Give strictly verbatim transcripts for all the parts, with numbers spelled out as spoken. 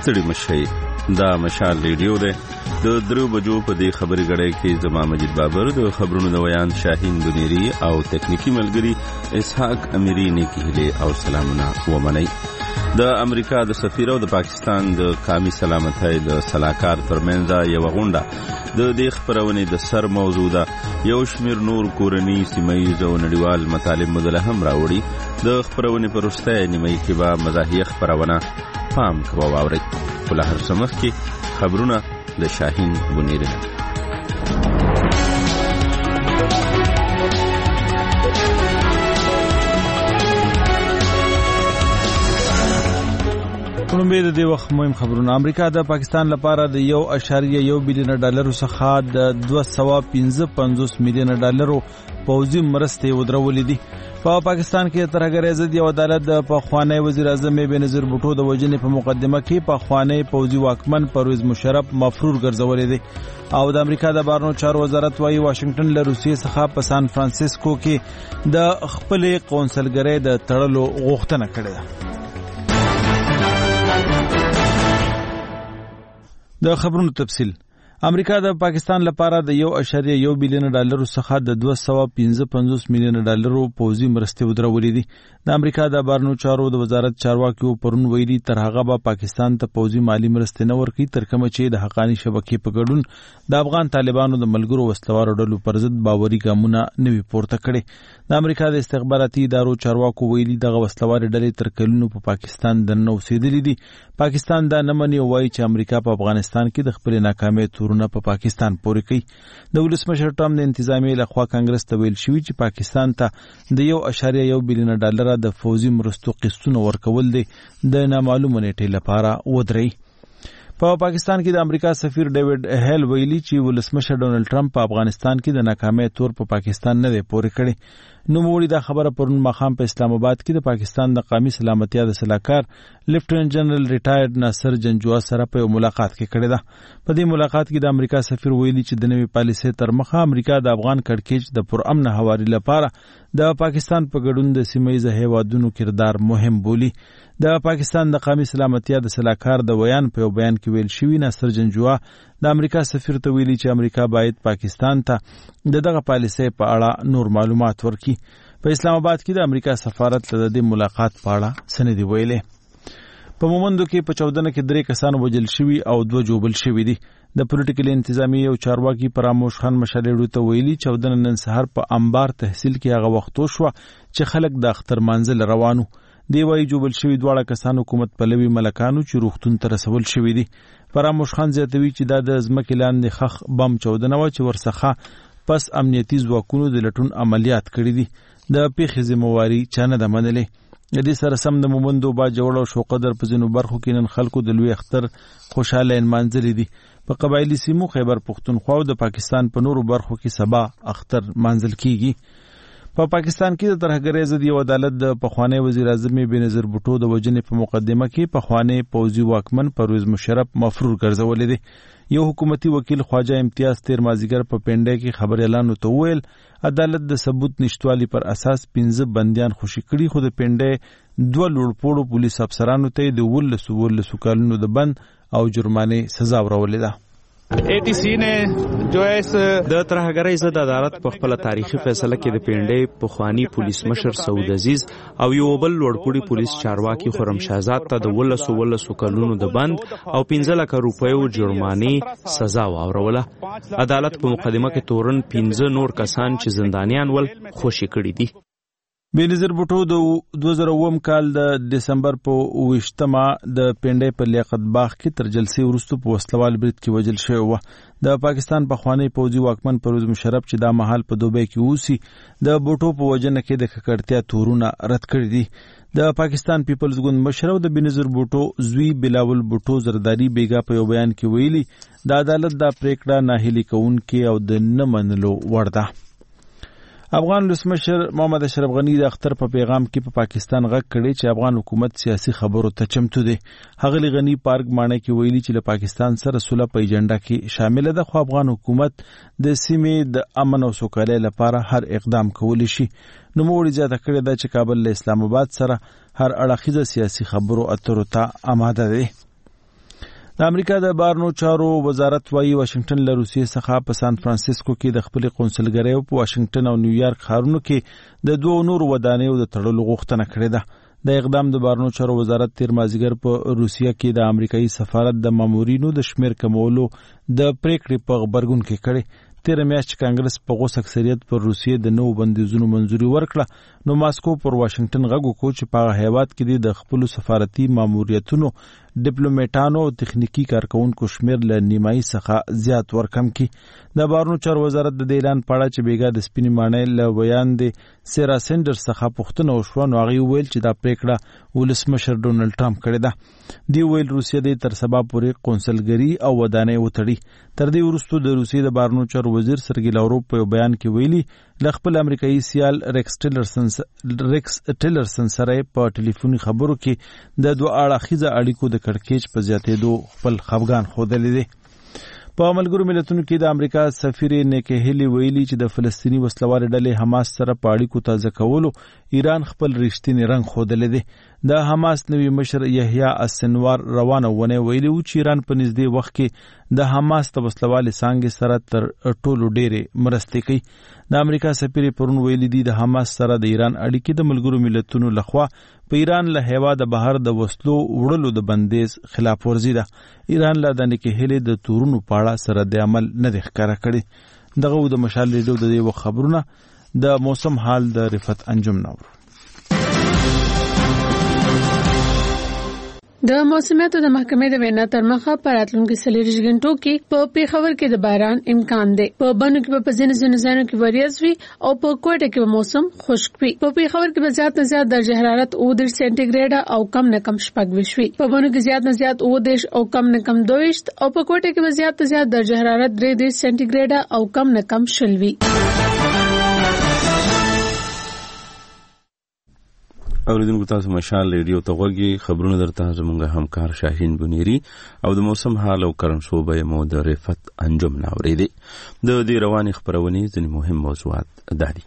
ستړي مشي دا مشال ریډیو دی د درو بجو په دې خبري غړې کې زما مجید بابر د خبرونو د ویان شاهین بنيري او تکنیکی ملګری اسحاق امیری نه کېله او سلامونه ومني. د امریکا د سفیر او د پاکستان د قومي سلامتۍ د صلاحکار ترمنځ یو غونډه د دې خبرونې د سر موضوع ده. یو شمیر نور کورنی سیمایي او نړیوال مطالب مدله هم راوړي. د خبرونې پر وروسته نیمه کې به مزاحیه خبرونه پام کوو واوري. په هر سمخ کې خبرونه د شاهین بنيري نه. کومبه د دې وخت مهم خبرونه. امریکا د پاکستان لپاره د یو اشاریه یو بلین ډالر څخه د دوه سوه پنځه پنځوس میلیون ډالرو پوځي مرستې ودرولې دي. په پاکستان کې ترهګر ضد یو عدالت د پخوانی وزیر اعظم بېنظیر بوټو د وژنې په مقدمه کې پخوانی پوځي واکمن پرویز مشرف مفرور ګرځولې دي او د امریکا د بهرنیو چارو وزارت وايي واشنگټن له روسیې څخه په سان فرانسیسکو کې د خپلې قونسلګرۍ د تړلو غوښتنه کړې ده. د خبرونو تفصیل. امریکا د پاکستان لپاره د یو اشاریه یو بلین ډالر څخه د دوه سوه پنځه پنځوس میلیون ډالرو پوځي مرستې ودرولې دي. د امریکا د بهرنیو چارو د وزارت چارواکي پرون ویلي تر هغه به پاکستان ته پوځي مالی مرستې نه ورکړي تر کومه چې د حقانی شبکې په ګډون د افغان طالبانو د ملګرو وسلوارو ډلو پر ضد باوري ګامونه نوي پورته کړي. د امریکا د استخباراتي ادارو چارواکو ویلي دغه وسلواري ډلې تر کلونو په پاکستان دننه اوسېدلې دي. پاکستان دا نه مني او وایي چې امریکا په افغانستان کې د خپل ناکامۍ تورونه په پاکستان پورې کوي. د ولسمشر ټرمپ د انتظامیې لخوا کانګرس ته ویل شوي چې پاکستان ته د یو اشاریه یو بلین ډالر د فوزي مرستو قسطونه ورکول دي د نامعلومه نیټې لپاره ودري. په پاکستان کې د امریکا سفیر ډیوډ هیل ویلي چې ولسمشر ډونالد ټرمپ په افغانستان کې د ناکامۍ تور په پاکستان نه دی پورې کړی. نو موړي دا خبره پرون ماخام په اسلام آباد کې د پاکستان د قومي سلامتیا د صلاحکار لیفټننټ جنرال ریټایرډ ناصر جنجوا سره په ملاقات کې کړې ده. په دې ملاقات کې د امریکا سفیر ویلي چې د نوې پالیسۍ تر مخه امریکا د افغان کړکېچ د پرامن هواري لپاره د پاکستان په ګډون د سیمه‌ییز هیوادونو کردار مهم بولي. د پاکستان د قومي سلامتیا د صلاحکار د ویان په بیان کې ویل شوی ناصر جنجوا د امریکا سفیر ته ویلي چې امریکا باید پاکستان ته د دغه پالیسۍ په اړه نور معلومات ورکړي. په اسلام آباد کې د امریکا سفارت له دې ملاقات په اړه څه نه دي ویلي. په مومندو کې په چودنه کې درې کسان وژل شوي او دوه جوبل شوي دي. د پولیټیکل انتظامیې او چارواکي پراموش خان مشالیړو ته ویلي چودنه نن سهار په انبار تحصیل کې هغه وخت وشوه چې خلک د اختر منزل روانو. دی وايي جوبل شوي دواړه کسان حکومت پلوي ملکانو چې روغتون ته رسول شوي دي. پراموش خان زیاتوي چې دا د ځمکې لاندې خخ بم چودنه وه چې ورڅخه پس امنیتي ځواکونو د لټون عملیات کړي دي. د پیښې ذمہواري چا نه ده منلې. د دې سره سم د مومندو با جوړ او شوقدر په ځینو برخو کې نن خلکو د لوی اختر خوشاله انمانځلې دي. په قبایلی سیمو خیبر پختونخوا او د پاکستان په نورو برخو کې سبا اختر منځل کیږي. په پاکستان کې د ترهګرۍ ضد یو عدالت د پخوانی وزیر اعظم بېنظیر بوټو د وژنې په مقدمه کې پخوانی پوځي واکمن پرویز مشرف مفرور ګرځولې دي. یو حکومتي وکیل خواجه امتیاز تیر مازیګر په پنډه کې خبر اعلان وته ویل عدالت د ثبوت نشټوالي پر اساس پنځه بنديان خوشي کړي خو د پنډه دوه لوړپوړو پولیس افسرانو ته د ولس ولس کالونو د بند او جرمانه سزا ورولې ده. اے ٹی سی نے جو ہے د ترهګرۍ ضد عدالت په خپل تاریخي فیصله کې د پنډې پخوانی پولیس مشر سعود عزیز او یو بل لوړپوړي پولیس چارواکي خرم شهزاد ته د ولس ولس کلونو د بند او پنځه لک روپیو جرمانه سزا واوروله. عدالت په مقدمه کې تورن پنځه نور کسان چې زندانیان ول خوشي کړي دي. بېنظیر بوټو د دوه زره اووم کال د دسمبر په اوویشتمه د پنډۍ په لیاقت باغ کې تر جلسې وروسته په وسلوال برید کې وژل شوی و. د پاکستان پخوانی پوځي واکمن پرویز مشرف چې دا مهال په دوبۍ کې اوسي د بوټو په وژنه کې د ککړتیا تورونه رد کړي دي. د پاکستان پیپلز ګوند مشر او د بېنظیر بوټو زوی بلاول بوټو زرداری بیګا په یو بیان کې ویلي د عدالت دا پریکړه ناهیلي کوونکې او د نه منلو وړ ده. افغان ولسمشر محمد اشرف غنی د اختر په پیغام کې په پا پاکستان غږ کړی چې افغان حکومت سیاسي خبرو ته چمتو دی. هغه غنی پارک مانه کې ویلي چې له پاکستان سره صلح په ایجنډا کې شامل ده خو افغان حکومت د سیمې د امن او سوکالۍ لپاره هر اقدام کولی شي. نو موږ زیاته کړی دا چې کابل له اسلام آباد سره هر اړخیزه سیاسي خبرو اترو ته آماده دی. د امریکا د بهرنیو چارو وزارت وايي واشنگټن له روسیې څخه په سان فرانسیسکو کې د خپل قونسلګرۍ په واشنگټن او نیویارک ښارونو کې د دوه نورو ودانیو د تړلو غوښتنه کړې ده। د اقدام د بهرنیو چارو وزارت تیر مازیګر په روسیه کې د امریکایي سفارت د مامورینو د شمیر کمولو د پریکړې په غبرګون کې کړي۔ تیر میاشت کانګرس په غوس اکثریت پر روسیې د نوو بندیزونو منځوري ورکړه، نو ماسکو پر واشنگټن غږ وکړ چې په هغه هیواد کې د خپل سفارتي ماموریتونو ډیپلوماټانو او تخنیکی کارکونکو شمیر له نیمایي څخه زیات ورکم کی۔ د بهرنیو چارو وزارت د اعلان پاړه چې بیګا د سپینې ماڼۍ له بیان د سیرا سینډرز څخه پوښتنه وشوه، نو هغه ویل چې دا پریکړه ولسمشر ډونالد ټرمپ کړې ده۔ دی ویل روسیه د تر سبا پورې قونسلګری او ودانۍ وتړي۔ تر دې وروسته د روسیې د بهرنیو چارو وزیر سرګی لاوروف په بیان کې ویلي ل خپل امریکایي سیال ریکس ټیلرسن ریکس ټیلرسن سره په ټلیفوني خبرو کې د دوه اړخیزه اړیکو د کړکېچ په زیاتېدو خپل خفګان ښودلی دی۔ په ملګرو ملتونو کې د امریکا سفیر نیکی هیلی ویلي چې د فلسطینی وسلوال ډلې حماس سره په اړیکو تازه کولو ایران خپل رښتینی رنګ ښودلی دی۔ د حماس نوي مشر یحیی السنوار روانه ونه ویلي و چې ایران په نږدې وخت کې د حماس د وسلوالې څانګې سره تر ټولو ډېرې مرستې کوي۔ د امریکا سفیر پرون ویلي دي د حماس سره د ایران اړیکې د ملګرو ملتونو لخوا په ایران له هیواده بهر د وسلو وړلو د بندیز خلاف ورزي ده۔ ایران له د نیکی هیلی د تورونو پاړه سره د عمل نه دی ښکاره کړی۔ دغه د مشال ریډیو د دې خبرونه د موسم حال د رفت انجم نور د موسمیاتو د محکمې د وینا تر مخه په راتلونکو څلوېښت غنټو کې په پیښور کې د باران امکان دی، په بنو کې په ځینو ځینو ځایونو کې وریځ وي او په کوټه کې موسم خشک وي۔ په پیښور کې به زیات نه زیات درجه حرارت اووه دېرش سانتي ګریډ او کم نه کم شپږ ویشت وي، په بنو کې زیات نه زیات اووه دېرش او کم نه کم دوه ویشت او په کوټه کې به زیات نه زیات درجه حرارت درې دېرش سانتي ګریډ او کم نه کم شل وي۔ اوریدونکو تاسو مشال ریډیو ته غوږی، خبرونه درته زموږ همکار شاهین بنيري او د موسم حال او کرنسوبه مو د رفت انجم ناوریدي۔ د دې رواني خبرونه ځینې مهم موضوعات دادي۔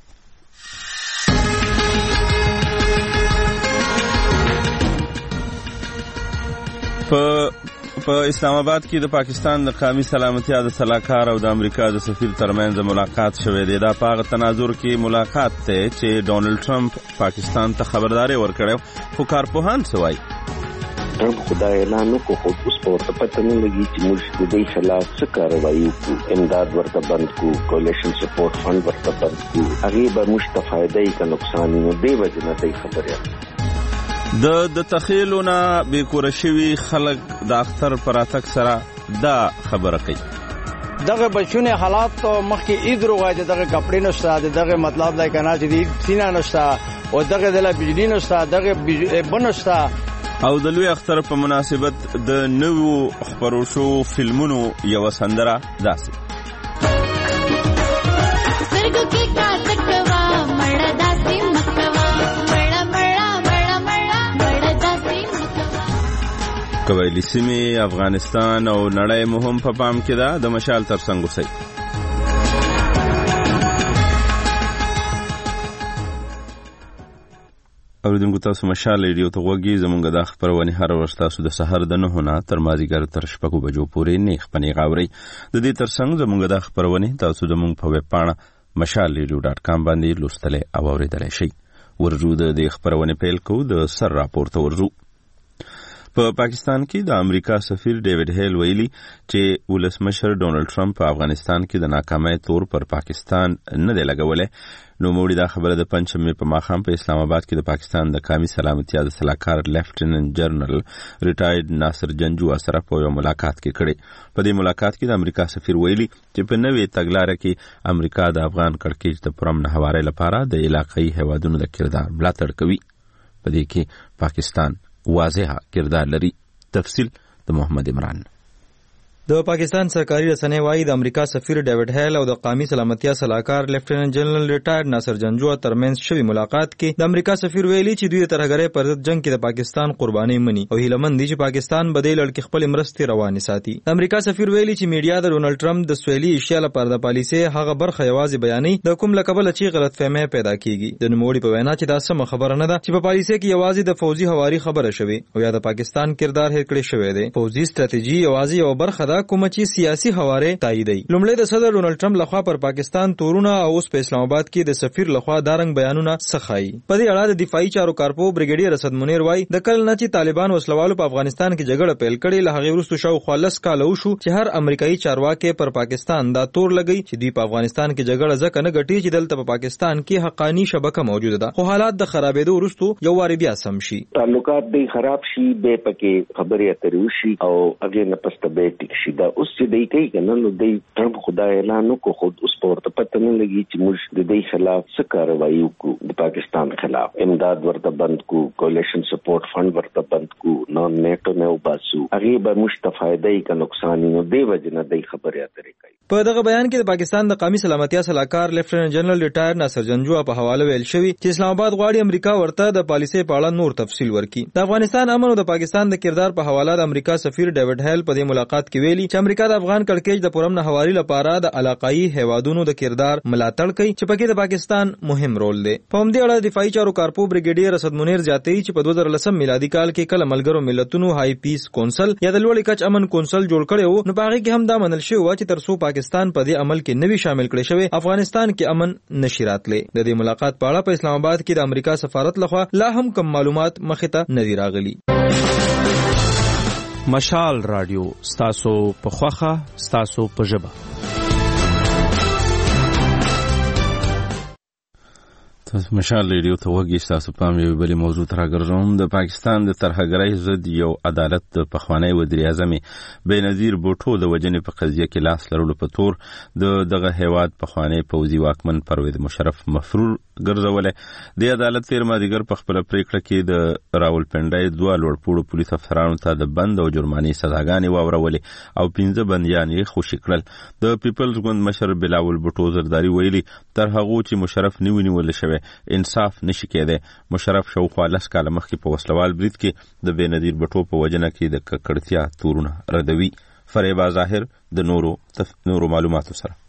په په اسلام آباد کې د پاکستان د قومي سلامتیا د سلاکار او د امریکا د سفیر ترمنځ ملاقات شوې ده۔ دا په هغه تناظر کې ملاقات ته چې ډونالد ټرمپ پاکستان ته خبرداري ورکړه، خو کارپوهان څه وایي؟ ټرمپ خدای اعلان وکړ خو اوس په ورته پته نه لګي چې موږ د دې خلاف څه کاروایي وکړو، امداد ورته بند کړو، کولیشن سپورټ فند ورته بند کړو، هغې به موږ ته فایده یې که نقصان یې، نو دې وجې نه دی خبرې د د تخیلونه بې کوره شوي خلک د اختر پر راتګ سره دا خبره کوي۔ دغه بچونه حالات مخکې عید روغه دغه کپڑے نشته، دغه مطلب دا کنه چې عید سینا نشته او دغه د بجلی نشته، دغه بنشته او د لوی اختر په مناسبت د نوو خبرو شو فلمونو یو سندره داسې قبایلی سیمې افغانستان او نړۍ مهم په پام کې ده، د مشال ترڅنګ اوسئ۔ اوریدونکو تاسو مشال ریډیو ته غوږی، زمونږ د خبرونه هر ورځ تاسو د سحر د نهو نه تر مازیګر تر شپږو بجو پورې نیخ پنې غاوري۔ د دې ترڅنګ زمونږ د خبرونه تاسو زمونږ په ویب پاڼه مشال ریډیو ډاټ کام باندې لوستلای او اوریدلای شئ۔ ورجو د خبرونه پیل کو د سر راپور ته ورجو۔ په پاکستان کې د امریکا سفیر ډیوډ هیل ویلي چې ولسمشر ډونالد ټرمپ په افغانستان کې د ناکامۍ تور پر پاکستان نه دی لګولی، نو موږ دا خبره د پنځمې په ماښام په اسلام آباد کې د پاکستان د قومي سلامتیا د سلاکار لیفټیننټ جنرال ریټایرډ ناصر جنجو سره په یو ملاقات کې کړی۔ په دې ملاقات کې د امریکا سفیر ویلي چې په نوې تګلاره کې امریکا د افغان کړکېچ د پرامن هوارۍ لپاره د علاقايي هیوادونو د کردار ملاتړ کوي۔ په دې کې پاکستان واضح کردار لري۔ تفصیل د محمد عمران۔ د پاکستان سرکاري رسنۍ وايي د امریکا سفیر ډیوډ هیل او د قومي سلامتیا سلاکار لیفټیننټ جنرال ریټایرډ ناصر جنجو ترمنځ شوی ملاقات کې د امریکا سفیر ویلي چې دوی د ترهګرۍ پر ضد جنگ کې د پاکستان قرباني مني او هیلمن دي چې پاکستان به د لړ خپل مرستې روانې ساتي. د امریکا سفیر ویلي چې میډیا د ډونالډ ټرمپ د سویلي ایشیا لپاره د پالیسي هغه برخه یوازې بیانې د کوم لقب لچې غلطفهمي پیدا کیږي. د نوموړي په وینا چې دا سم خبره نه ده چې په پالیسي کې یوازې د فوجي هواري خبره شوي او یا د پاکستان کردار هېر کړی شوی دی. فوجي ستراتیژي یوازې یو برخه ده کوم چې سیاسي هواره تاییدي. لومړی د صدر ډونالډ ټرمپ لخوا پر پاکستان تورونه او اوس په اسلام آباد کې د سفیر لخوا دارنګ بیانونه سخایي. په دې اړه د دفاعي چارو کارپو بریګیډیر اسد منیر وایي د کله نه چې طالبان وسلوالو په افغانستان کې جګړه پیل کړې له هغې وروسته شاوخوا لس کاله وشو چې هر امریکایي چارواکي پر پاکستان دا تور لګي چې دوی په افغانستان کې جګړه ځکه نه ګټي چې دلته په پاکستان کې حقانی شبکه موجوده ده، خو حالات د خرابېدو وروسته یو واري بیا سم شي. تعلقات دی خراب شي به پکې خبرې اترې وشي او هغې نه پسته به ټیک شي. دا اوس چې دی کوي که نه نو دی ټرمپ خدای اعلان وکړو خو اوس په ورته پته نه لګي چې موږ د دې خلاف څه کاروایي وکړو. د پاکستان خلاف امداد ورته بند کو، کولیشن سپورټ فند ورته بند کو، نان نیټو نه وباسو، هغې به موږ ته فایده یې که نقصان یې نو دې وجې نه دی خبرې اترې کوي. په دغه بیان کې د پاکستان د قومي سلامتیا سلاکار لیفټیننټ جنرال ریټایر ناصر جنجو په حواله ویل شوی چې اسلام آباد غواړي امریکا ورته د پالیسي په اړه نور تفصیل ورکړي. د افغانستان امن او د پاکستان د کردار په حواله د امریکا سفیر ډیوډ هیل په دې ملاقات کې ویلي چې امریکا د افغان کړکېچ د پرامن حوالي لپاره د علاقايي هیوادونو د کردار ملاتړ کوي چې پکې د پاکستان مهم رول دی. په همدې اړه دفاعي چارو کارپو بریګیډیر اسد منیر زیاتوي چې په دوه زره لسم میلادي کال کې کله ملګرو ملتونو های پیس کونسل یا د لوړ کچ امن کونسل جوړ کړی وو، نو په هغه کې هم دا منل شوی و چې تر څو پاکستان په دې عمل کې نوی شامل کړي شوی افغانستان کې امن نشي راتلی. د دې ملاقات په اړه په اسلام آباد کې د امریکا سفارت لخوا لا هم کم معلومات مخې ته نه دي راغلي. مشال رادیو ستاسو په خوخه ستاسو په ژبه. تاسو مشال ریډیو ته وګورئ. تاسو په یو بل موضوع تر راګرځوم. د پاکستان د ترهګرۍ ضد یو عدالت د پخوانی وزیر اعظم بېنظیر بوټو د وژنې په قضیه کې لاس لرلو په تور د دغه هیواد پخوانی پوځي واکمن پرویز مشرف مفرور ګرځولې. د عدالت تیر مازدیګر په خپل پریکړه کې د راولپنډۍ دوه لوړپوړو پولیس افسرانو ته د بند او جرمانې سزاګانې واورولې او پنځه بندیان یې خوشي کړل. د پیپلز ګوند مشر بلاول بوټو زرداری ویلي تر هغه چې مشرف نیو نیول شوی انصاف نشي کېدی. مشرف شاوخوا لس کاله مخکې په وسلوال برید کې د بېنظیر بوټو په وژنه کې د ککړتیا تورونه ردوي. فریبا ظاهر د نورو تف... نورو معلوماتو سره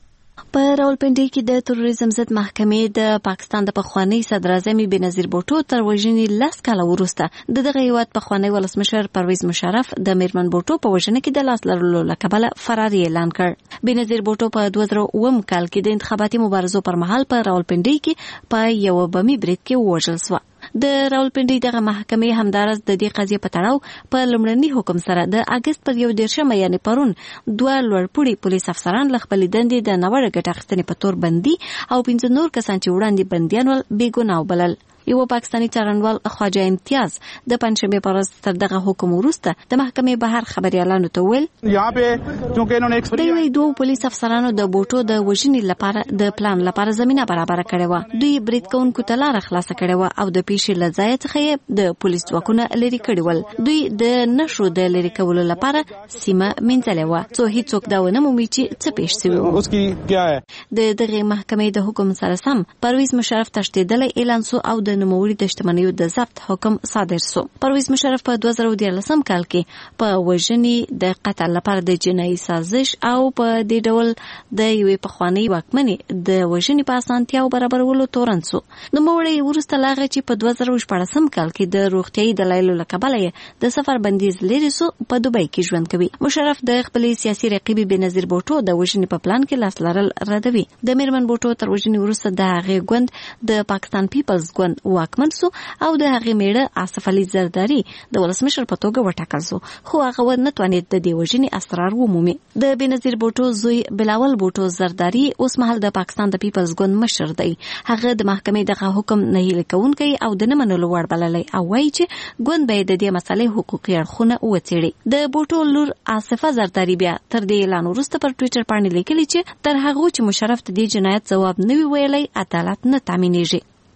په راولپنډۍ کې د تروریزم ضد محکمې د پاکستان د پخوانی صدر اعظم بېنظیر بوټو تر وژنې لس کاله وروسته د دغه هیواد پخوانی ولسمشر پرویز مشرف د میرمن بوټو په وژنه کې د لاس لرلو له کبله فراري اعلان کړ. بېنظیر بوټو په دوه زره اووم کال کې د انتخاباتي مبارزو پر مهال په راولپنډۍ کې په یو بمي برید کې ووژل شو. د راولپنډۍ دغه محکمې همدارس د دې قضیې په تړاو په لومړني حکم سره د اګست پر یو دېرشمه یعنې پرون دوه لوړپوړي پولیس افسران له خپلې دندې د ناوړه ګټه اخیستنې په تور بندي او پنځه نور کسان چې وړاندې بندیان ول بې ګناه وبلل. یو پاکستاني څارنوال خواجه امتیاز د پنځشنبه پر ورځ تر دغه حکم وروسته د محکمې بهر خبريالانو ته ویل یہاں پہ چونکه انہوں نے دوی دوه پولیس افسرانو د بوټو د وژنې لپاره د پلان لپاره زمينه برابر کړې و. دوی برید کوونکو ته لار خلاص کړې و او د پیښې له ځای څخه د پولیس ځواکونه لري کړي ول. دوی د نشو د لري کولو لپاره سیمه منځلې و څو هیڅوک دا ونه مومي چې څه پیښ شوی. اس کی کیا ہے د دغه محکمې د حکم سره سم پرویز مشرف تشدیدل اعلان سو او د نوموړي د شتمنیو د ضبط حکم صادر سو. پرویز مشرف په دوه زره دیارلسم کال کې په وژنې د قتل لپاره د جنایي سازش او په دې ډول د یوې پخوانۍ واکمنې د وژنې په اسانتیاو برابرولو تورن سو. نوموړی وروسته لا هغه چې په دوه زره شپاړسم کال کې د روغتیايي دلایلو له کبله د سفر بندیز لري سو په دوبۍ کې ژوند کوي. مشرف د خپل سیاسي رقیب بېنظیر بوټو د وژنې په پلان کې لاس لرل ردوي. د میرمن بوټو تر وژنې وروسته د هغې ګوند د پاکستان پیپلز ګوند واکمن سو او د هغې میړه آصف علي زرداری د ولسمشر په توګه وټاکل سو، خو هغه ونه توانید د دې وژنې اسرار ومومي. د بېنظیر بوټو زوی بلاول بوټو زرداری اوس مهال د پاکستان د پیپلز ګوند مشر دی. هغه د محکمې دغه حکم نه هیله کوونکی او د نه منلو وړ بللی او وایي چې ګوند باید د دې مسلې حقوقي اړخونه وڅېړي. د بوټو لور آصفه زرداری بیا تر دې اعلان وروسته پر ټویټر باندې لیکلي چې تر هغه چې مشرف د دې جنایت ځواب نه وی ویلی عدالت نه تامینېږي.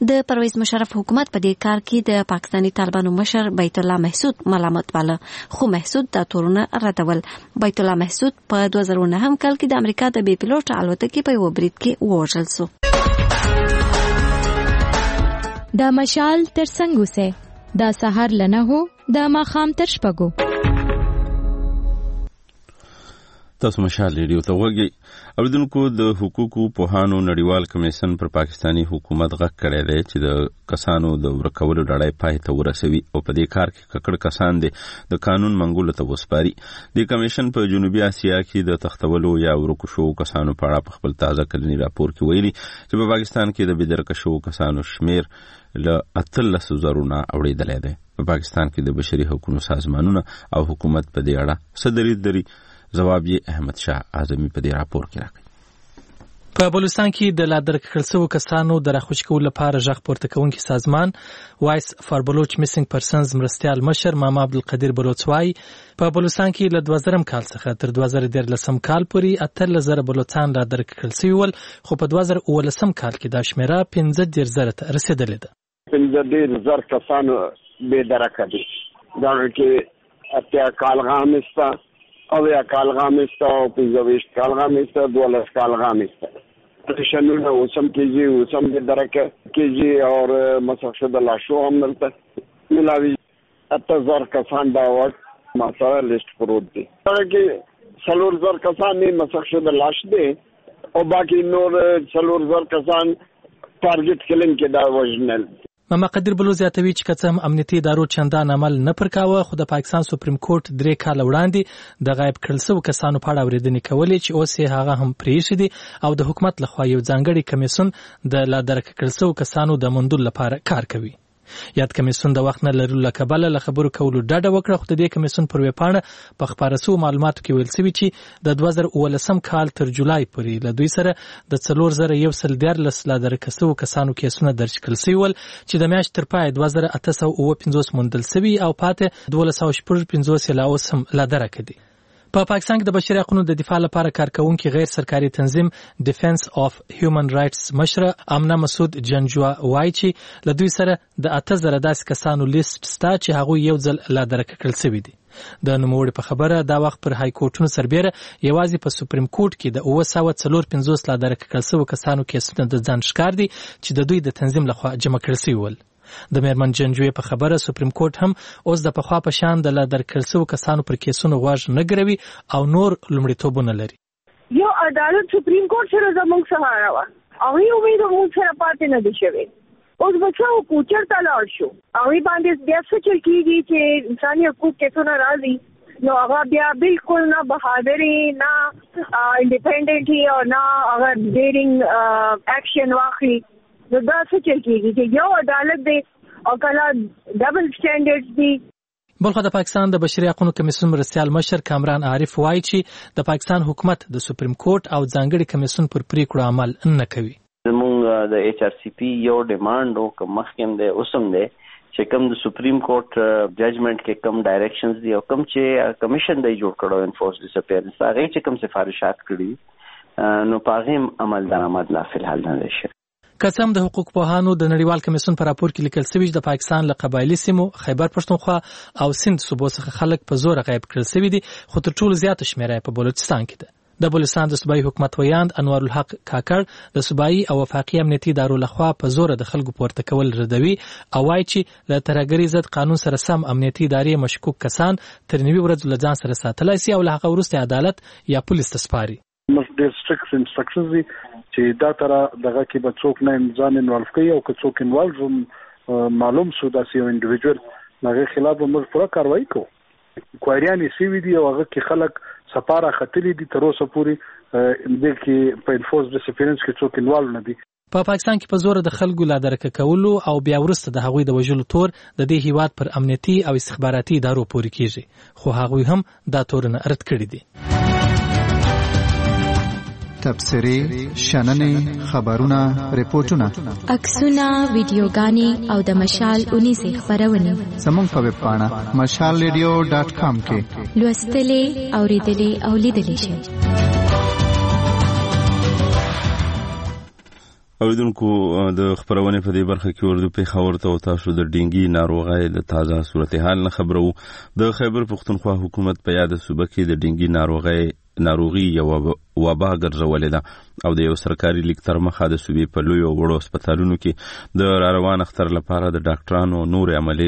د پرویز مشرف حکومت په دې کار کې د پاکستاني طالبانو مشر بیت الله محسود ملامت واله، خو محسود دا تورونه ردول. بیت الله محسود په دوه زره نهه کال کې د امریکا د بې پیلوټ الوتکې په یو برید کې ووژل شو. د مشال تر څنګ اوسه، د سحر لنه هو د ماښام تر شپږو. تاسو مشال ریډیو ته وګورئ. اوریدونکو، د حقوقو پوهانو نړیوال کمیشن پر پاکستانی حکومت غږ کړی دی چې د کسانو د ورکولو ډړۍ پای ته ورسوي او په دې کار کې ککړ کسان دي د قانون منګولو ته وسپاري. د کمیشن په جنوبي اسیا کې د تختولو یا ورکو شو کسانو په اړه په خپل تازه کلنی راپور کې ویلي چې په پاکستان کې د بېدرکه شو کسانو شمیر له اتلس زرونه اوریدلی دی. په پاکستان کې د بشري حقوقو سازمانونه او حکومت په دې اړه څه دریځ لري؟ جواب یې احمد شاه اعظمي په دې راپور کې راکړي. په بلوچستان کې د لا درکړل شوو کسانو د راخوش کولو لپاره ژغ پورته کوونکي سازمان وایس فار بلوچ میسنګ پرسنز مرستیال مشر ماما عبدالقدیر بلوچ وایي په بلوچستان کې له دوه زره کال څخه تر دوه زره دیارلسم کال پورې اتلس زره بلوچستان لا درکړل شوي ول، خو په دوه زره اوولسم کال کې دا شمیره پنځه دېرش زره ته رسېدلې ده. پنځه دېرش زره کسان بې درکه دي. دا کې اتیا کالغام استا او یا کالغام استا او پنځه کالغام استا دولس کالغام استا پریشانونه اوسم کېږي، اوسم بې درکه کېږي او مسخ شده لاشو هم دلته ملاوي اته زره کسان دا وخت ما سره لیست پروت دي. هغه کې څلور زره کسان یې مسخ شده لاش دي او باقي نور څلور زره کسان ټارګټ کلن کې دا وژنل. ماما قدیر بلوچ زیاتوي چې که څه هم امنیتي ادارو چندان عمل نه پر کاوه، خو د پاکستان سپریم کورټ درې کاله وړاندې د غایب کړل شوو کسانو په اړه اورېدنې کولې چې اوس یې هغه هم پرېښي دي او د حکومت لخوا یو ځانګړی کمیسیون د لا درکه کړل شوو کسانو د موندلو لپاره کار کوي. یاد کمیسیون د وخت نه لرلو له کبله له خبرو کولو ډډه وکړه، خو د دې کمیسیون پر ویبپاڼه په خپاره شوو معلوماتو کې ویل شوي چې د دوه زره اوولسم کال تر جولای پورې له دوی سره د څلور زره یو سل دیارلس لا درکه شوو کسانو کیسونه درج کړل شوي ول چې د میاشتې تر پایه دوه زره اته سوه اووه پنځوس موندل شوي او پاتې دولس سوه شپږ پنځوس یې لا اوس هم لا درکه دي. په پاکستان کې د بشري حقوقو د دفاع لپاره کارکونکي غیر سرکاري تنظیم ډیفنس اف هیومن رائټس مشره امنه مسعود جنجوا وایي چې له دوی سره د اته زره داسې کسانو لیست شته چې هغوی یو ځل لا درکه کړل شوي دي. د نوموړي په خبره دا وخت پر های کورټونو سربیره یوازې په سپریم کورټ کې د اوه سوه څلور پنځوس لا درکه کړل شوو کسانو کیسونه د ځان ښکار دي چې د دوی د تنظیم لخوا جمع کړل شوي ول. د میرمن جنجوې په خبره سپریم کورټ هم اوس د پخوا په شان د لا درکړل شوو کسانو پر کیسونو غوږ نه ګروي او نور لومړیتوبونه لري. یو عدالت سپریم کورټ سره زموږ سهاره وه، هغوی امید موږ سره پاتې نه دي شوی. اوس به څه وکړو؟ چېرته لاړ شو؟ هغوی باندې بیا څه چل کېږي چې انساني حقوق کیسونه راځي نو هغه بیا بالکل نه بهادري نه انډیپینډنټي او نه هغه ډیرینګ اکشن واخلي. نو دا څه چل کېږي چې یو عدالت دی او کله ډبل سټینډرډز دي. بلخو د پاکستان د بشري حقوقو کمیسیون مرستیال مشر کامران عارف وایي چې د پاکستان حکومت د سپریم کورټ او ځانګړي کمیسیون پر پریکړو عمل نه کوي. زمونږ د ایچ آر سی پی یو ډیمانډ او کوم مخکې دی اوسم دی چې کوم د سپریم کورټ ججمنټ کې کوم ډایریکشنز دی او کوم چې کمیشن دی جوړ کړو انفورس ډیسپیرنس هغه چې کوم سفارشات کړي نو په هغه عمل درآمد لا فلحال نه دی شوی. قسم د حقوق پوهانو د نړیوال کمیسیون په راپور کې لیکل شوی چې د پاکستان له قبایلی سیمو خیبر پښتونخوا او سند صوبو څخه خلک په زور غیب کړل شوي دي، خو تر ټولو زیاته شمیره په بلوچستان کې ده. د بلوچستان د صوبایي حکومت ویاند انوار الحق کاکړ د صوبایي او وفاقي امنیتي ادارو لخوا په زور د خلکو پورته کول ردوي او وایي چې له ترهګرۍ ضد قانون سره سم امنیتي ادارې مشکوک کسان تر نوي ورځو له ځان سره ساتلی سي او له هغه وروسته عدالت یا پولیس ته سپاري. ډېر سټرکټ انسټرکشنز دي چې دا تر دغه کې به څوک نه ځان انوالو کوي او که څوک انوالو معلوم شو داسې یو انډیویجوال هغه خلاف به موږ پوره کاروایی کوو. کوایریان یې سوي دي او هغه کې خلک سپاره ختلي دي تر اوسه پورې دې کې په انفورس ډیسپیرنس کې څوک انوالو نه دي. په پاکستان کې په زور د خلکو لا درکه کولو او بیا وروسته د هغوی د وژلو تور د دې هیواد پر امنیتي او استخباراتي ادارو پورې کیږي، خو هغوی هم دا تورونه رد کړي دي. تبصرې، شننې، خبرونه، ریپورتونه، عکسونه، ویډیوګانې او د مشال اونیزې خپرونې زموږ په ویب پاڼه مشال ریډیو ډاټ کام کې لوستلې، اوریدلې او لیدلې شئ. اوریدونکو د خبرونه په دې برخه کې ورته په خبر ته تاسو د ډینګي ناروغۍ د تازه صورتحال نه خبرو. د خیبر پختونخوا حکومت په یاد صوبه کې د ډینګي ناروغۍ ناروغي یو وبا ګرځولې ده او د یو سرکاري لیک تر مخه د صوبې په لوی وړو هسپتالونو کې د روان اختر لپاره د ډاکټرانو نور عملی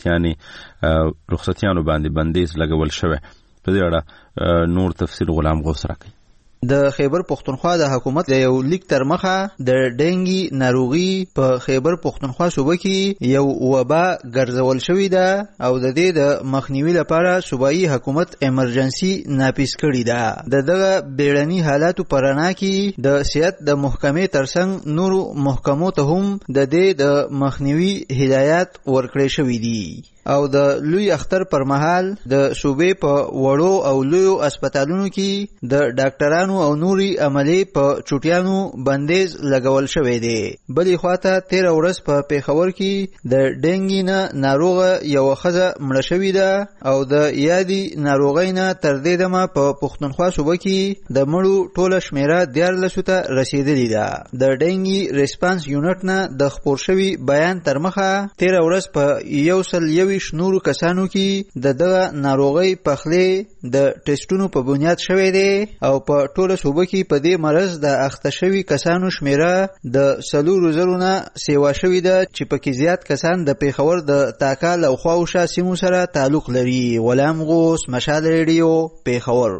رخصتیانې رخصتیانو باندې بندیز لګول شوی. په دې اړه نور تفصیل غلام غوث راکړي. د خیبر پختونخوا د حکومت د یو لیک تر مخه د ډینګي ناروغي په خیبر پختونخوا صوبه کې یو وبا ګرځول شوې ده او د دې د مخنیوي لپاره صوبایي حکومت ایمرجنسي نافذ کړې ده. د دغه بیړني حالاتو په رڼا کې د صحت د محکمې ترڅنګ نورو محکمو ته هم د دې د مخنیوي هدایات ورکړې شوې دي او د لوی اختر پر مهال د صوبې په وړو او لویو هسپتالونو کې د ډاکټرانو او نوري عملي په چوټیانو بندیز لګول شوی دی. بلې خواته تیر ورځ په پیښور کې د ډینګي نه ناروغه یو ښځه مړه شوې ده او د یادي ناروغۍ نه تر دې دمه په پښتونخوا صوبه کې د مړو ټوله شمیره دیارلسو ته رسیدلې ده. د ډینګي ریسپانس یونټ نه د خپور شوي بیان تر مخه تیر ورځ په یو سل یو نورو کسانو کې د دغه ناروغۍ پخلې د ټیسټونو په بنیاد شوی دی او په ټوله صوبه کې په دې مرض د اخته شوي کسانو شمیره د څلورو زرو نه سیوا شوې ده چې پکې زیات کسان د پیښور د تاکال او خواوشا سیمو سره تعلق لري. غلام غوث، مشال ریډیو، پیښور.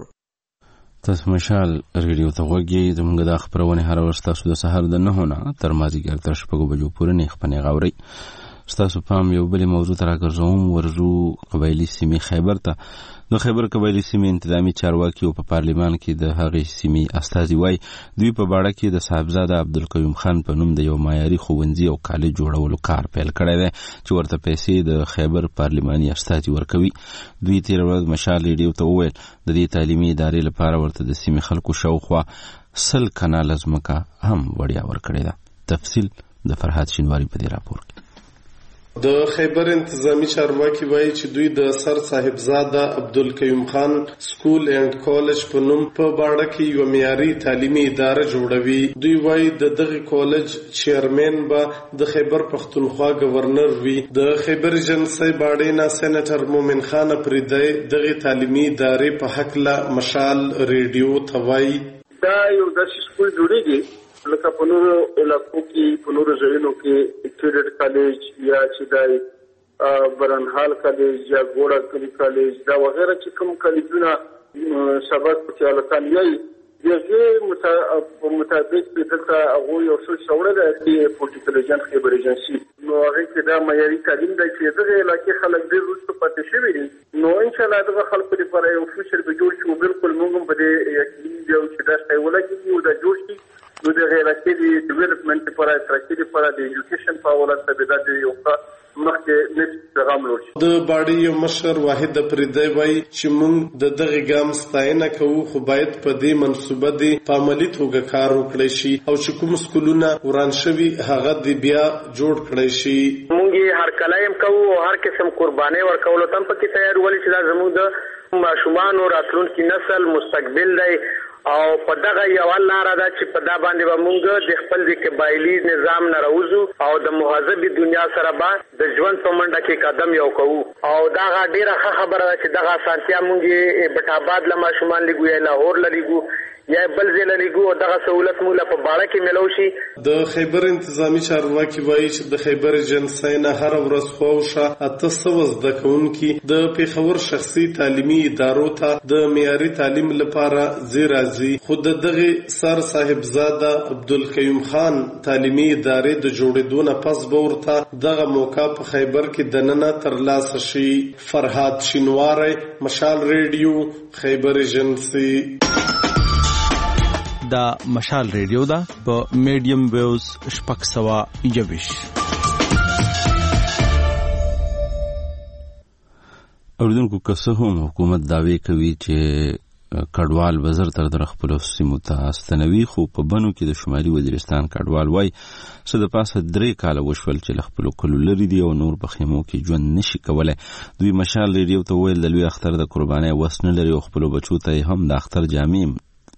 تاسو مشال ریډیو ته غوږی. زموږ د خبرونه هر ورځ تاسو د سحر د نهو نه تر مازیګر تر شپږو بجو پورې نه خپنه غاوري. ستاسو پام یو بل موضوع ته راګرځوم. ورزو قبایلی سیمې خیبر ته د خیبر قبایلی سیمې انتظامی چارواکي او په پارلیمان کې د هغې سیمې استازي وای دوی په باړه کې د صاحبزاده عبدالقیوم خان په نوم د یو معیاري ښوونځي او کالج جوړولو کار پیل کړی دی چې ورته پیسې د خیبر پارلیماني استازي ورکوي. دوی تېره ورځ مشال ریډیو ته وویل د دې تعلیمي ادارې لپاره ورته د سیمې خلکو شاوخوا سل کناله ځمکه هم وړیا ورکړې ده. تفصیل د فرهاد شینواري په دې راپور کې. د خیبر انتظامی چارواکي وایي چې دوی د سر صاحبزاده عبدالقیوم خان سکول اینڈ کالج په نوم په باړه کې یو معیاري تعلیمي اداره جوړوي. دوی وایي د دغه کالج چیرمن به د خیبر پختونخوا گورنر وي. د خیبر ایجنسی باړې نه سېنیټر مومن خان پریدی دغه تعلیمي ادارې په حق له مشال ریډیو ته وایي دا یو داسې سکول جوړیږي لکه په نورو علاقو کې په نورو ځایونو کې کیډټ کالج یا چې دای برنحال کالج یا ګوړه کلی کالج دا وغیرہ چې کوم کالجونه سبق په الکان یي دغه مطابق په دغه هغه یو څه شوړه ده چې پولیټیکل خبر ایجنسی نو هغه کې دا معیاري تعلیم دی چې دغه علاقې خلک ډېر وروسته پاتې شوي دي. نو ان شاء الله دغه خلکو لپاره یو فیوچر به جوړ شي او بالکل موږ هم په دې یقین دی چې دا څه ولګي او دا جوړ شي. نو د علاقې د ډیولپمنٹ لپاره ترقی لپاره د ایجوکیشن په حواله سره د دې یو مخکې نت پیغام لور شي. د باړې یو مشر واحد پردی وایي چې موږ د دغه ګام ستاینه کوو خو باید په دې منصوبه دی په عملي توګه کار وکړی شي او چې کوم سکولونه وران شوي هغه دی بیا جوړ کړی شي. موږ هر کلایم کوو او هر قسم قرباني ورکول تم پکې تیار ولې چې دا زموږ د ماشومان او راتلونکي نسل مستقبل دی او په دغه یو لاره ده چې په دا باندې به مونږ د خپل د قبایلی نظام نه راوځو او د مهذبي دنیا سره به د ژوند په منډه کې قدم یو کوو او دا ډیره ښه خبره ده چې دغه اسانتیا مونږ بټاباد له ماشومان لګو یا لاهور لګو یا بل ځای لګو دغه سہولت موږ په باړه کې ملو شي. د خیبر انتظامی چارواکي وایي چې د خیبر ایجنسی نه هر ورځ خواوشا اته سوه زده کوونکي د پیښور شخصي تعلیمي ادارو ته د معیاري تعلیم لپاره ځي راځي. خو د دغه سر صاحبزاده عبدالقیوم خان تعلیمي ادارې د جوړېدو نه پس به ورته دغه موقع په خیبر کې دننه ترلاسه شي. فرهاد شینواری، مشال ریډیو، خیبر ایجنسی. دا مشال ریډیو دا په میډیم ویوز شپږ سوه یوویش. اوریدونکو که څه هم حکومت دعوی کوي چې کډوال وزر تر در خپل سیمو ته استنوي خو په بنو کې د شمالي وزیرستان کډوال وای څه د پاسه درې کاله وشول چې له خپلو کلو لرې دي او نور په خیمو کې ژوند نشي کولی. دوی مشال ریډیو ته ویل د لوی اختر د قربانۍ وس نه لري او خپلو بچو ته هم د اختر جامې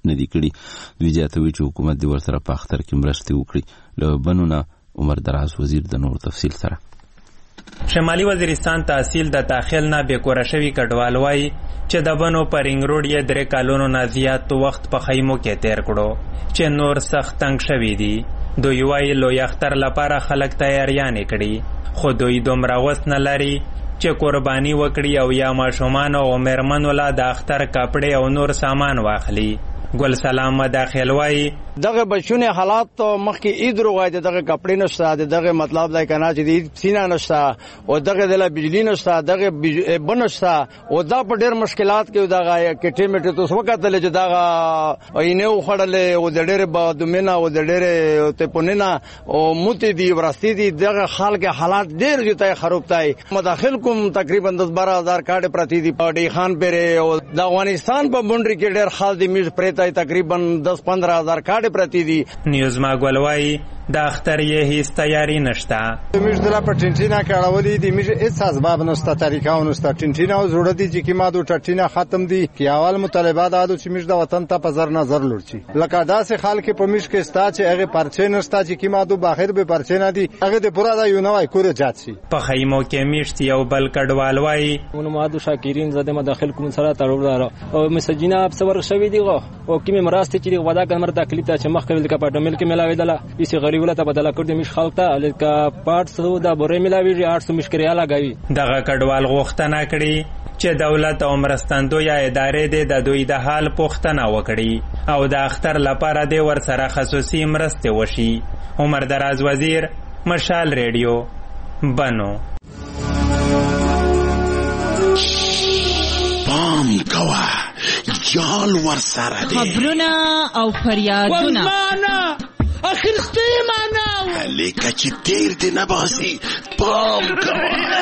نه دي کړي. دوی زیاتوي چې حکومت دې ورسره په اختر کې مرستې وکړي. له بنونه عمر دراز وزیر د نور تفصیل سره. شمالي وزیرستان تحصیل د داخل نه بیکوره شوي کډوال وایي چې د بنو په رنګ روډ یې درې کالونو نه زیات وخت په خیمو کې تیر کړو چې نور سخت تنګ شوي دي. دوی وایي لوی اختر لپاره خلک تیاریانې کړي خو دوی دومره وس نه لري چې قرباني وکړي او یا ماشومان او میرمنو لا د اختر کپړې او نور سامان واخلي. ګل سلام داخل وایي دغه بچونه حالات مخکې عید روغای دغه کپړې نشته دغه مطلب لای کنه چې عید سینا نشته او دغه د بجلی نشته دغه بنشته او دا په ډېر مشکلات کې دغه کټې میټه تو وکړل چې دغه اینه وخړل او د ډېر بادمنه او د ډېر ته پونینا او موتی دی ورستي دی دغه حال کې حالات ډېر جته خراب تای. مداخل کوم تقریبا دس بارہ هزار کارت پرتی دی پډی خان پره او د افغانستان په بونډري کې ډېر خاص دی میز پرته تقریبا دس پندرہ هزار کارت پرتی دی. نیوز ما ګولوي د اختر یې هیڅ تیاری نشته. میش دلا په ټینټینا کړهولې دي میش هیڅ اسباب نشته طریقه ونسته ټینټینا او زوړ دي چې کیما دو ټټینا ختم دي کی اول مطالبات دادو چې میش د وطن ته په زر نظر لورچی لکه داسې خلک په میش کې ستا چې هغه پرچې نشته چې کیما دو باخر به پرچې نه دي هغه د پورا د یو نوای کور جات شي. په خیمو کې میشت یو بل کډوال وایي نو مادو شاکرین زده مداخل کوم سره تړور او مسجینا په سور شوی دی او کیمه مراسته چې ودا کمر داخلي ته چې مخ کول د کپاټمل کې ملاوي دله یسي غریب ولته بدلا کړ د مش خلکته لکه پارټ سو دا بورې ملاوي آठ سو مشکریا لګاوي. دغه کډوال غوښتنه کړي چې دولت او مرستندوی ادارې د دوی د حال پوښتنه وکړي او د اختر لپاره د ورسره خصوصي مرستې وشي. عمر دراز وزیر مشال ریډیو بنو. پام کوا جال ورسره دی خبرونه او فریادونه ورمانه اخر ستیمانه لیکه چې تیر دی نباسی پام کوا.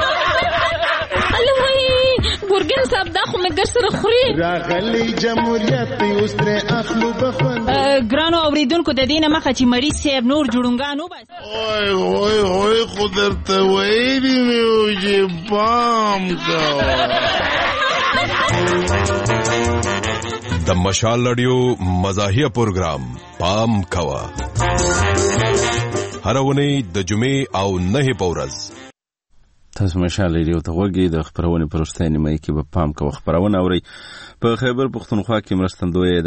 الوی ګورګین صاحب دا خو مګر سره خوري راغلی جمهوریت اوس تر اخلو بخون ګرانو اوریدونکو د دینه مخه چې مری صاحب نور جوړونګانو بس اوه اوه اوه خدرته وایي مې چې پام کوا. د مشال رادیو مزاحیه پروگرام پام کوا هر ونی د جمعې او نه پورز. تاسو مشال رادیو ته وګورئ د خبرونه پرسته نیمه کې به پام کوا خبرونه اوري. په خیبر پختونخوا کې مرستندوی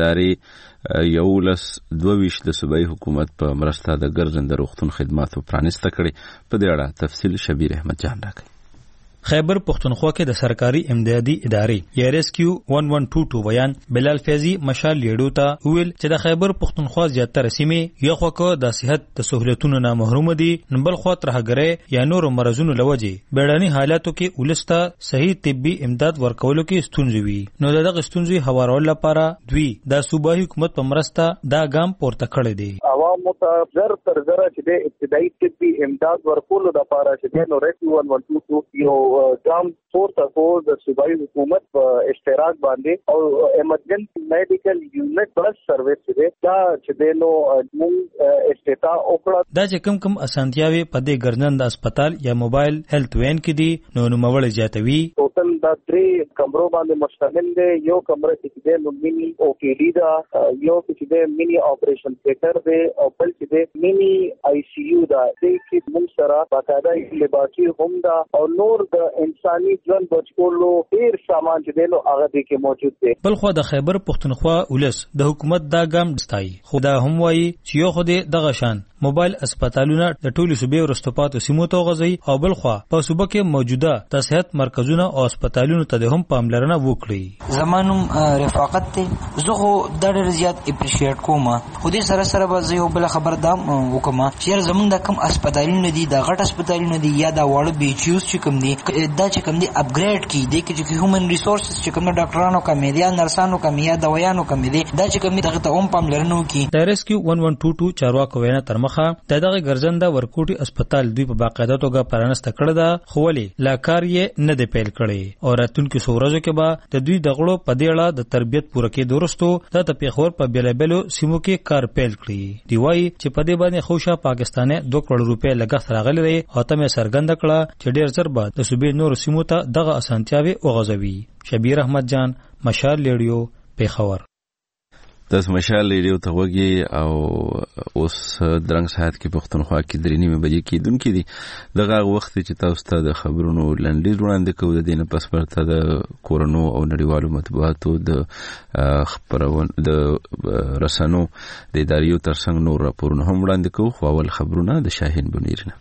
ادارې یو لس دوه د صوبایي حکومت په مرسته د ګرځنده روغتون خدماتو پرانیسته کړي. په دې اړه تفصیل شبیر احمد جان راکړي. خیبر پختونخوا کې د سرکاري امدادي ادارې یا ریسکیو ون ون ټو ټو ویان بلال فیضی مشال لیډو ته ویل چې د خیبر پختونخوا زیاتره سیمې یو خو د صحت د سہولتونو نه محروم دي بل خو ترهګره یا نور مرزونو لوجي بیړني حالاتو کې ولسته صحیح طبي امداد ورکولو کې ستونزې وي. نو دغه ستونزې هوارول لپاره دوی د صوبایي حکومت په مرسته دا ګام پورته کړی دی. عوامو ته زر تر زر چې د ابتدایي طبي امداد ورکولو لپاره چې نو ریسکیو ون ون ټو ټو یو ګام پورته کو د صوبایي حکومت په اشتراک باندې او ایمرجنسي میډیکل یونټ بس سرویس دی دا چې نو موږ استطاع وکړه دا چې کم کم اسانتیاوي په دې ګرځند اسپیټال یا موبایل هیلث وین کې دي نو نو مول زیاتوي. ټوټل دا درې کمرو باندې مشتمل دی. یو کمره چې دی نو مینی او پی ډی دا یو چې دی مینی اپریشن تھیټر دی او بل چې دی مینی آی سی یو دا دې کې موږ سره باقاعده لباسي هم دا او نور د انساني ژوند بچولو ډیر سامان چې دی نو هغه دې کې موجود دی. بل خو د خیبر پختونخوا ولس د حکومت دا ګام دستای خو دا هم وایي چې یو خو دغه شان موبایل اسپیټالونه د ټولو صوبې ورستپاتو سیمو ته غځي او بل خو په صوبه کې موجوده د صحت مرکزونه او اسپیټالونو ته هم پاملرنه وکړي. زمانوم رفاقت ته زه خو د ډېر زیات اپریشیټ کوم خو دې سره سره به زه یو بل خبر دام وکم چې زمونږ د کم اسپیټالونه دي د غټ اسپیټالونه دي یا د واړه بیچیوز چې کوم دي دا چې کوم دي اپګریډ کی دي چې هیومن ریسورسز چې کوم ډاکټرانو کم دي یا نرسانو کم یا دوايانو کم دي دا چې کوم دغه ته هم پاملرنه وکړي. د ریسکیو ون ون ټو ټو چارواکو وینا تر مخه د دغه ګرځنده ورکوټي اسپیټال دوی په باقاعده توګه پرانسته کړی دا خو ولې لا کار یې نه دی پیل کړی او راتلونکو سورزو کې به د دوی دغړو په دې اړه د تربیت پوره کې درستو د پیښور په بیلابلو سیمو کې کار پیل کړی دی. وایي چې په دې باندې خوشا پاکستاني دوه کروڑ روپۍ لګښت راغلی دی او ته مې سرګند کړه چې ډیر زر بعد د صوبې نور سیمو ته دغه اسانتیاوي وغځوي. شبیر احمد جان مشال لیډیو پیښور. تاسو مشال ریډیو ته وګورئ او اوس درنګ ساعت کې پښتونخوا کې درې نیمه بجې کېدونکې دي. دغه وخت چې تاسو ته د خبرونو لنډیز وړاندې کوو. د دې نه پس پرته د کورونو او نړیوالو مطبوعاتو د خبرون د رسنو د اداریو ترڅنګ نور راپورونه هم وړاندې کوو. خو اول خبرونه د شاهین بنیر نه.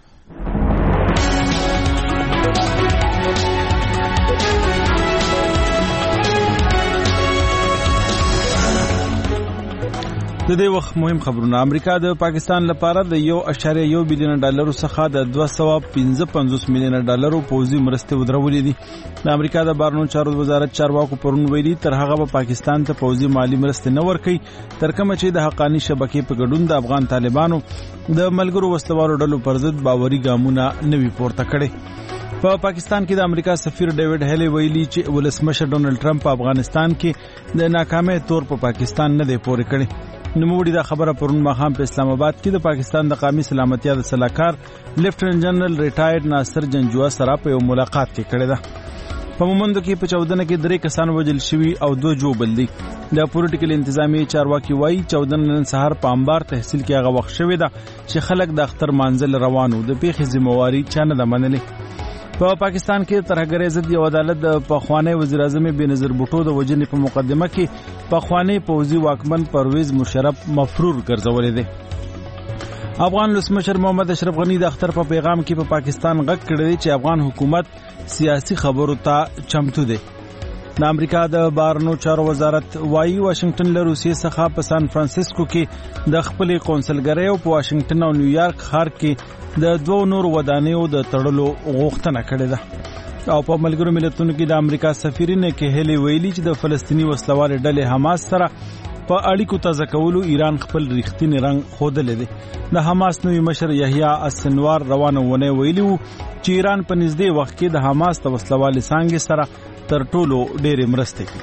د دې وخت مهم خبرونه. امریکا د پاکستان لپاره د یو اشاریه یو بلین ډالر څخه د دوه سوه پنځه پنځوس میلیون ډالر پوځي مرستې ودرولې دي. د امریکا د بهرنیو چارو وزارت چارواکو پرون ویلي تر هغه به پاکستان ته پوځي مالی مرستې نه ورکوي تر کومه چې د حقانی شبکې په ګډون د افغان طالبانو د ملګرو وسلوالو ډلو پر ضد باوري ګامونه نوي پورته کړي. په پاکستان کې د امریکا سفیر ډیوډ هیلی ویلي چې ولسمشر ډونالد ټرمپ په افغانستان کې د ناکامۍ تور په پاکستان نه دی پورې کړی. نوموړي دا خبره پرون ماښام په اسلام آباد کې د پاکستان د قومي سلامتیا د سلاکار لیفټننټ جنرال ریټایرډ ناصر جنجوا سره په یو ملاقات کې کړې ده. په مومندو کې په چودنه کې درې کسان وژل شوي او دوه جوړ دي. د پولیټیکل انتظامی چارواکي وایي چودنه نن سهار په انبار تحصیل کې هغه وخت شوې ده چې خلک د اختر مانځل روانو. د پیښې ذمہواری چا نه ده منلې. په پاکستان کې ترهګرۍ ضد یو عدالت د پخوانی وزیر اعظم بېنظیر بوټو د وژنې په مقدمه کې پخوانی پوځي واکمن پرویز مشرف مفرور ګرځولې دی. افغان ولسمشر محمد اشرف غنی د اختر په پیغام کې په پا پاکستان غږ کړی دی چې افغان حکومت سیاسي خبرو ته چمتو دی. د امریکا د بهرنیو چارو وزارت وايي واشنگټن له روسیې څخه په سان فرانسیسکو کې د خپلې قونسلګرۍ او په واشنگټن او نیویارک ښار کې د دوه نور ودانیو د تړلو غوښتنه کړې ده. او په ملګرو ملتونو کې د امریکا سفیرینه کې هلي ویلي چې د فلسطینی وسلوال ډلې حماس سره په اړیکو تازه کولو ایران خپل ریښتینی رنګ ښودلی دی. د حماس نوی مشر یحیی السنوار روانه ونه ویلي وو چې ایران په نږدې وخت کې د حماس د وسلوال څانګې سره تر ټولو ډېرې مرستې کوي.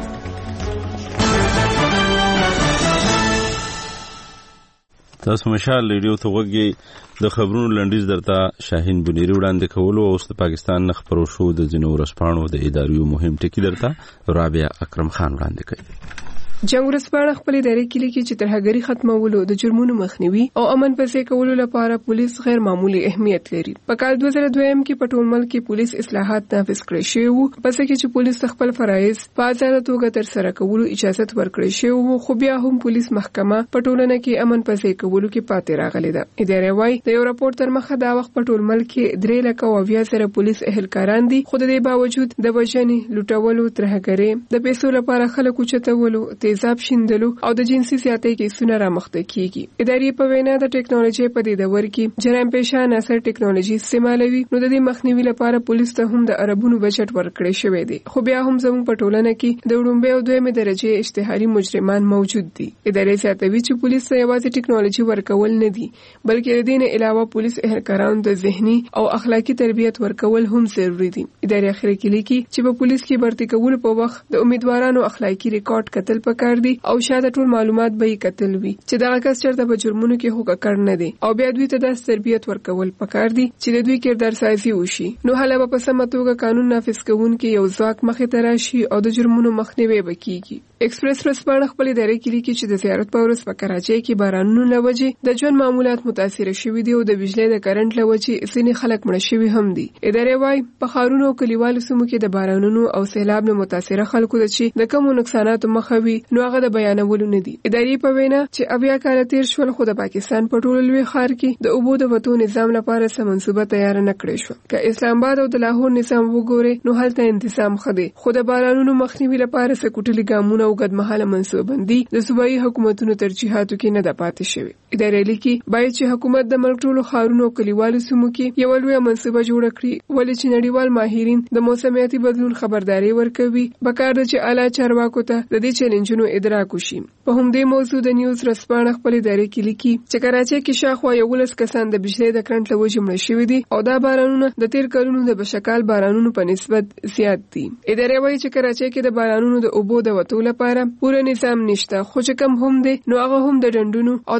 تاسو مشال ریډیو ته وګورئ. د خبرونو لنډیز درته شاهین بنیری وړاندې کولو. اوس د پاکستان نه خبرو شو د ځینو ورځپاڼو د اداریو مهم ټکي درته رابعه اکرم خان وړاندې کوي. جنگ ورځپاڼه خپلې ادارې کې لیکي چې ترهګري ختمولو د جرمونو مخنیوي او امن پسې کولو لپاره پولیس غیر معمولی اهمیت لري. په کال دوه زره دوه کې په ټول ملک کې پولیس اصلاحات نافذ کړي شوي وو پس کې چې پولیس خپل فرایض په ازاده توګه ترسره کولو اجازه ورکړي شوی وو. خو بیا هم پولیس محکمه په ټولنه کې امن پسې کولو کې پاتې راغلي ده. ادارې وايي د یو راپور تر مخه دا وخت په ټول ملک کې درې لکه او بیا سره پولیس اهلکاران دي. خو د دې باوجود د وژنې، لوټولو، ترهګرۍ، د پیسو لپاره خلک اوچتولو، تیزاب شیندلو او د جنسي زیاتۍ کیسونه رامخته کیږي. ادارې په وینا د ټیکنالوژي په دې دور کې جرم پیشه ناصر ټیکنالوژي استعمالوي. نو د دې مخنیوي لپاره پولیس ته هم د عربونو بجټ ورکړی شوی دی. خو بیا هم زموږ په ټولنه کې د وړومبۍ او دویمې درجې اشتهاري مجرمان موجود دي. ادارې زیاتوي چې پولیس ته یوازې ټیکنالوژي ورکول نه دي بلکې د دې نه علاوه پولیس اهلکارانو د ذهني او اخلاقی تربیت ورکول هم ضروری دي. ادارې اخر کې لیکي چې په پولیس کې برتی کول په وخت د امیدوارانو اخلاقی ریکارډ کتل پکار دي او شاته ټول معلومات به یې کتل وي چې دغه کس چرته په جرمونو کې هوګه کړ نه دي او بیا دوی ته د تربیت ورکول پکار دي چې د دوی کردار سازي وشي. نو هله په سمه توګه قانون نافذ کوونکي یو ځواک مخې ته راشي او د جرمونو مخنیوي وکړي. ایکسپریس ورځپاڼه خپل ادارې کې لیکي چې د زیارت په ورځ په کراچۍ کې بارانونو لوجې د ژوند معمولات متاثر شوي دي او د بجلی د کرنټ لوجې ځینې خلک مړه شوي هم دي. ادارې وايي په ښارونو او کلیوالو سیمو کې د بارانونو او سیلاب نه متاثره خلکو د چې د کومو نقصاناتو مخه وي نو هغه د بیانولو نه دي. ادارې په وینا چې اویا کال تیر شول خو د پاکستان په ټولو لوی ښار کې د اوبو د وتو نظام لپاره سم منصوبه تیار نه کړې شو. که اسلام آباد او د لاهور نظام وګوري نو هلته انتظام خدي خو د بارانونو مخنیوي لپاره سکوټلي ګامونه او ګډمحاله منصوبندي د صوبایي حکومتونو ترجیحاتو کې نه ده پاتې شوی. ادارې لیکي باید چې حکومت د ملک ټولو ښارونو او کلیوالو سیمو کې یو لویه منصوبه جوړه کړي ولې چې نړیوال ماهرین د موسمیاتي بدلون خبرداري ورکوي. پکار ده چې اعلی چارواکو ته د دې چیلنجونو ادراک وشي. په همدې موضوع د نیوز رسپانه خپل ادارې کې لیکي چې کراچۍ کې شاخوا یولس کسان د بجلی د کرنټ له وجې مړه شوي دي او دا بارانونه د تیر کلونو د بشکال بارانونو په نسبت زیات دي. ادارې وایي چې کراچۍ کې د بارانونو د اوبو د وتو لپاره پوره نظام نشته خو چې کم هم دی نو هغه هم د ډنډونو او د پلاستیک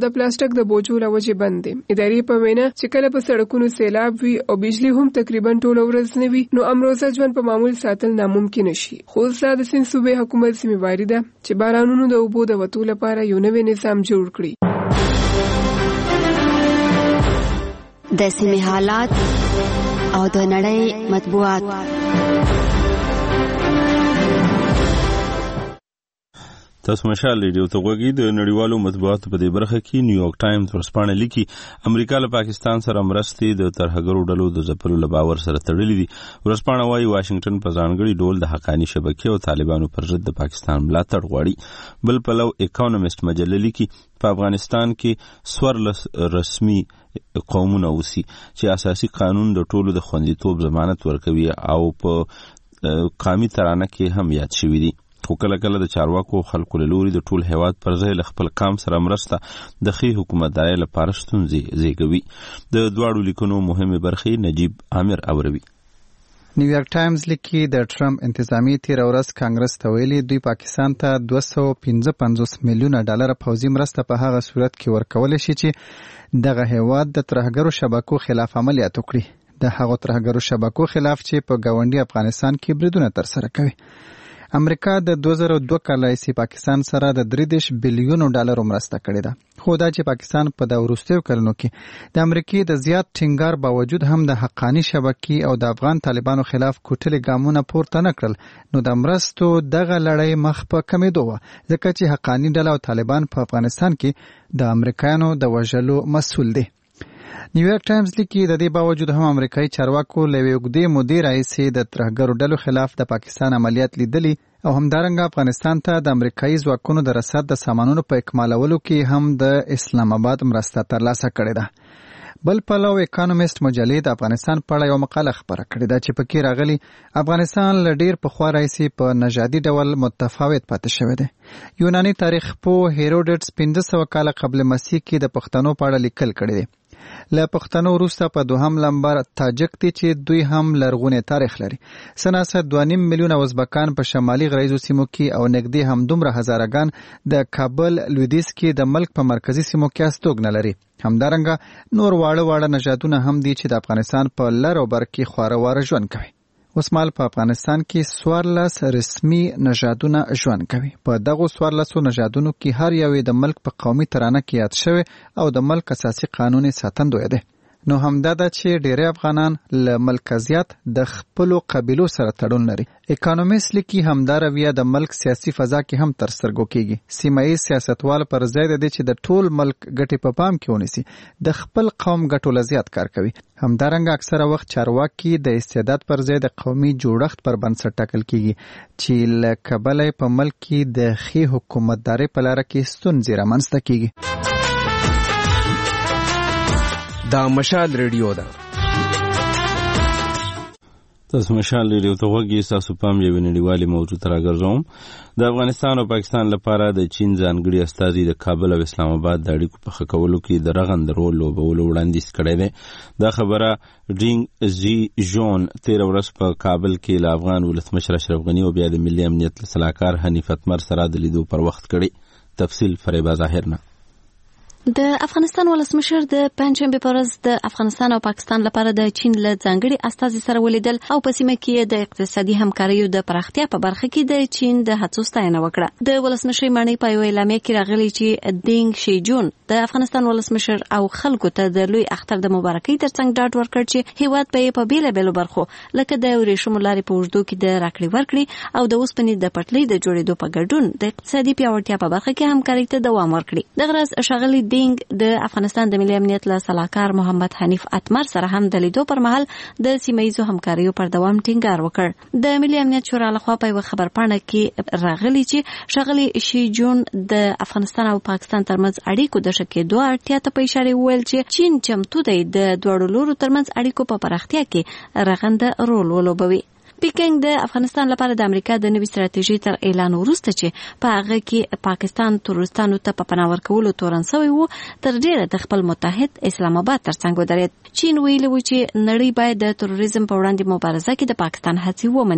تګ د بوجو له وجې بند دی. ادارې په وینا چې کله په سړکونو سیلاب وي او بجلی هم تقریبا ټوله ورځ نه وي نو امروزه ژوند په معمول ساتل ناممکن شي. خو د سند صوبې حکومت ذمہواری ده چې بارانونو د اوبو د وتو لپاره یو نوی نظام جوړ کړي. د سیمې حالات او د نړۍ مطبوعات. تاسو مشال ریډیو ته غوږی. د نړیوالو مطبوعاتو په دې برخه کې نیویارک ټایمز ورسپانه لیکي امریکا له پاکستان سره مرستې د ترهګرو ډلو د ځپلو له باور سره تړلې دي. ورسپانه وايي واشنگټن په ځانګړي ډول د حقاني شبکې او طالبانو پر ضد د پاکستان ملاتړ غواړي. بل پلو اکونومست مجله لیکي په افغانستان کې څوارلس رسمي قومونه اوسي چې اساسي قانون د ټولو د خوندیتوب ضمانت ورکوي او په قومي ترانه کې هم یاد شوي دي. خو کله کله د چارواکو خلکو له لوري د ټول هیواد پر ځای له خپل قام سره مرسته د ښې حکومتدارۍ لپاره ستونزې زیږوي. د دواړو لیکنو مهمې برخې نجیب عامر اوروي. نیویارک ټایمز لیکي د ټرمپ انتظامی تیر ورځ کانګرس ته ویلي دوی پاکستان ته دوه سوه پنځه پنځوس میلیونه ډالر پوځي مرسته په هغه صورت کې ورکولی شي چې دغه هیواد د ترهګرو شبکو خلاف عملیات وکړي. د هغو ترهګرو شبکو خلاف چې په ګاونډي افغانستان کې بریدونه ترسره کوي. امریکا د دوه زره دوه کال راهیسې پاکستان سره د درې دېرش بلیونو ډالرو مرسته کړې ده. خو دا چې پاکستان په د وروستیو کلونو کې د امریکې د زیات ټینګار باوجود هم د حقاني شبکې او د افغان طالبانو خلاف کوټلې ګامونه پورته نه کړل نو د مرستو دغه لړۍ مخ په کمېدو وه ځکه چې حقاني ډله او طالبان په افغانستان کې د امریکایانو د وژلو مسؤل دي. نیویارک ټایمز لیکي د دې باوجود هم امریکایي چارواکو له یوې اوږدې مودې راهیسې د ترهګرو ډلو خلاف د پاکستان عملیات لیدلي او همدارنګه افغانستان ته د امریکایي ځواکونو د رسد د سامانونو په اکمالولو کې هم د اسلام آباد مرسته ترلاسه کړې ده. بل پلو اکونومست مجلې د افغانستان په اړه یو مقاله خپره کړې ده چې پکې راغلي افغانستان له ډېر پخوا راهیسې په نژادي ډول متفاوت پاتې شوی دی. یوناني تاریخ پوه هیروډټس پنځه سوه کاله قبل مسیح کې د پښتنو په اړه لیکل کړي دي. له پښتنو وروسته په دوهم لمبر تاجک دي چې دوی هم لرغونی تاریخ لري. سناسه دوه نیم میلیونه ازبکان په شمالي غرایزو سیمو کې او نږدې همدومره هزارګان د کابل لویدیځ کې د ملک په مرکزي سیمو کې استوګنه لري. همدارنګه نور واړه واړه نژادونه هم دي چې د افغانستان په لر او بر کې خواره واره ژوند کوي. اوس مال په افغانستان کې څوارلس رسمي نژادونه ژوند کوي. په دغو څوارلسو نژادونو کې هر یو د ملک په قومي ترانه کې یاد شوی او د ملک اساسي قانون ساتندوی دی. نو همدا ده چې ډېری افغانان له مرکزیت د خپلو قبیلو سره تړون لري. اکونومست لیکي همدا رویه د ملک سیاسي فضا کې هم تر سترګو کېږي. سیمایي سیاستوال پر ځای د دې چې د ټول ملک ګټې په پام کې ونیسي د خپل قوم ګټو له زیات کار کوي. همدارنګه اکثره وخت چارواکي د استعداد پر ځای د قومي جوړښت پر بنسټ ټاکل کېږي چې له کبله په ملک کې د ښې حکومتدارۍ په لاره کې ستونزې رامنځته کېږي. دا مشال ریډیو ده. تاسو مشال ریډیو ته غوږی. تاسو پام یو نړیوالي موضوع ته راګرځوم. د افغانستان او پاکستان لپاره د چین ځانګړي استازي د کابل او اسلام آباد د اړیکو په ښه کولو کې د رغند رول لوبولو وړاندیز کړی دی. دا خبره ډینګ زی جون تیر ورځ په کابل کې له افغان ولسمشر اشرف غني او بیا د ملي امنیت سلاکار حنیف اتمر سره د لیدو پر وخت کړی. تفصیل فریبا ظاهر نه. د افغانستان ولسمشر د پنځشنبې په ورځ د افغانستان او پاکستان لپاره د چین له ځانګړي استازي سره ولیدل او په سیمه کې د اقتصادي همکاریو د پراختیا په برخه کې د چین د هڅو ستاینه وکړه. د ولسمشر معنی په یو اعلامیه کې راغلی چې دینګ شي جون د افغانستان ولسمشر او خلکو ته د لوی اختر د مبارکۍ ترڅنګ ډاډ ورکړ چې هیواد په په بیل بیل برخو لکه د ورېښمو لارې په اوږدو کې د راکړې ورکړې او د اوسپنې د پټلۍ د جوړېدو په ګډون د اقتصادي پیاوړتیا په برخه کې همکارۍ ته دوام ورکړي. دغه ورځ ښاغلي دینګ د افغانستان د ملي امنیت له سلاکار محمد حنیف اتمر سره هم د لیدو پر مهال د سیمایي همکاریو پر دوام ټینګار وکړ. د ملي امنیت شورا لخوا په یو خبرپاڼه کې راغلی چې ښاغلي شي جون د افغانستان او پاکستان ترمنځ اړیکو د ښه کېدو اړتیا ته په اشاره وویل چې چین چمتو دی د دواړو لورو ترمنځ اړیکو په پراختیا کې رغنده رول ولوبوي. پیکنګ د افغانستان لپاره د امریکا د نوي ستراتیژي تر اعلان وروسته چې په هغه کې پاکستان تروریستانو ته په پناه ورکولو تورن شوی و تر ډیره د خپل متحد اسلام آباد ترڅنګ ودرېد. چین ویلي و چې نړۍ باید د تروریزم په وړاندې مبارزه کې د پاکستان هڅې ومني.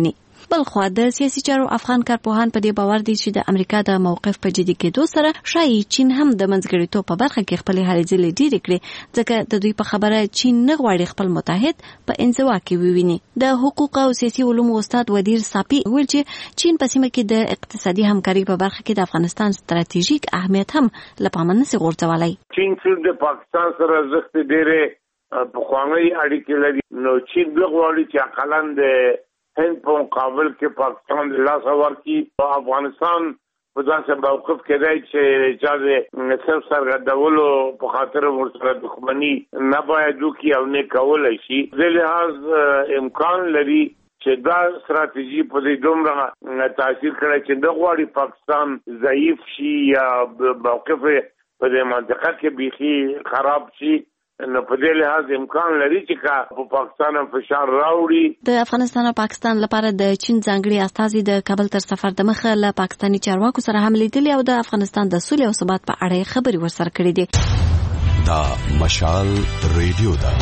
بل خو د سیاسي چارو افغان کارپوهان په دې باور دي چې د امریکا د موقف په جدي کېدو سره شایي چین هم د منځګړیتوب په برخه کې خپل هلې ځلې ډېرې کړي ځکه د دوی په خبره چین نه غواړي خپل متحد په انزوا کې وویني. د حقوق او سیاسي علومو استاد ودیر صافي ویل چې چین په سیمه کې د اقتصادي همکاري په برخه کې د افغانستان ستراتیژیک اهمیت هم له پامه نشي غورځولای. چین چې د پاکستان سره زښت ډېرې پخوانۍ اړیکې لري نو چین به غواړي چې اقلن د هند په مقابل کې پاکستان د لاس ورکړي. افغانستان په داسې موقف کې دی چې اجازه صرف څرګندولو په خاطر ورسره دښمني نه باید وکړي او نه کولی شي. د لحاظ امکان لري چې دا ستراتیژي په دې دومره تاثیر کړی چې نه غواړي پاکستان ضعیف شي یا موقف په دې منطقه کې بیخي خراب شي. نو په دې لحاظ امکان لري چې په پاکستان هم فشار راوړي. د افغانستان او پاکستان لپاره د چین ځانګړي استازي د کابل تر سفر د مخه له پاکستاني چارواکو سره هم لیدلي او د افغانستان د سولې او ثبات په اړه خبرې ورسره کړې دي. دا مشال ریډیو ده.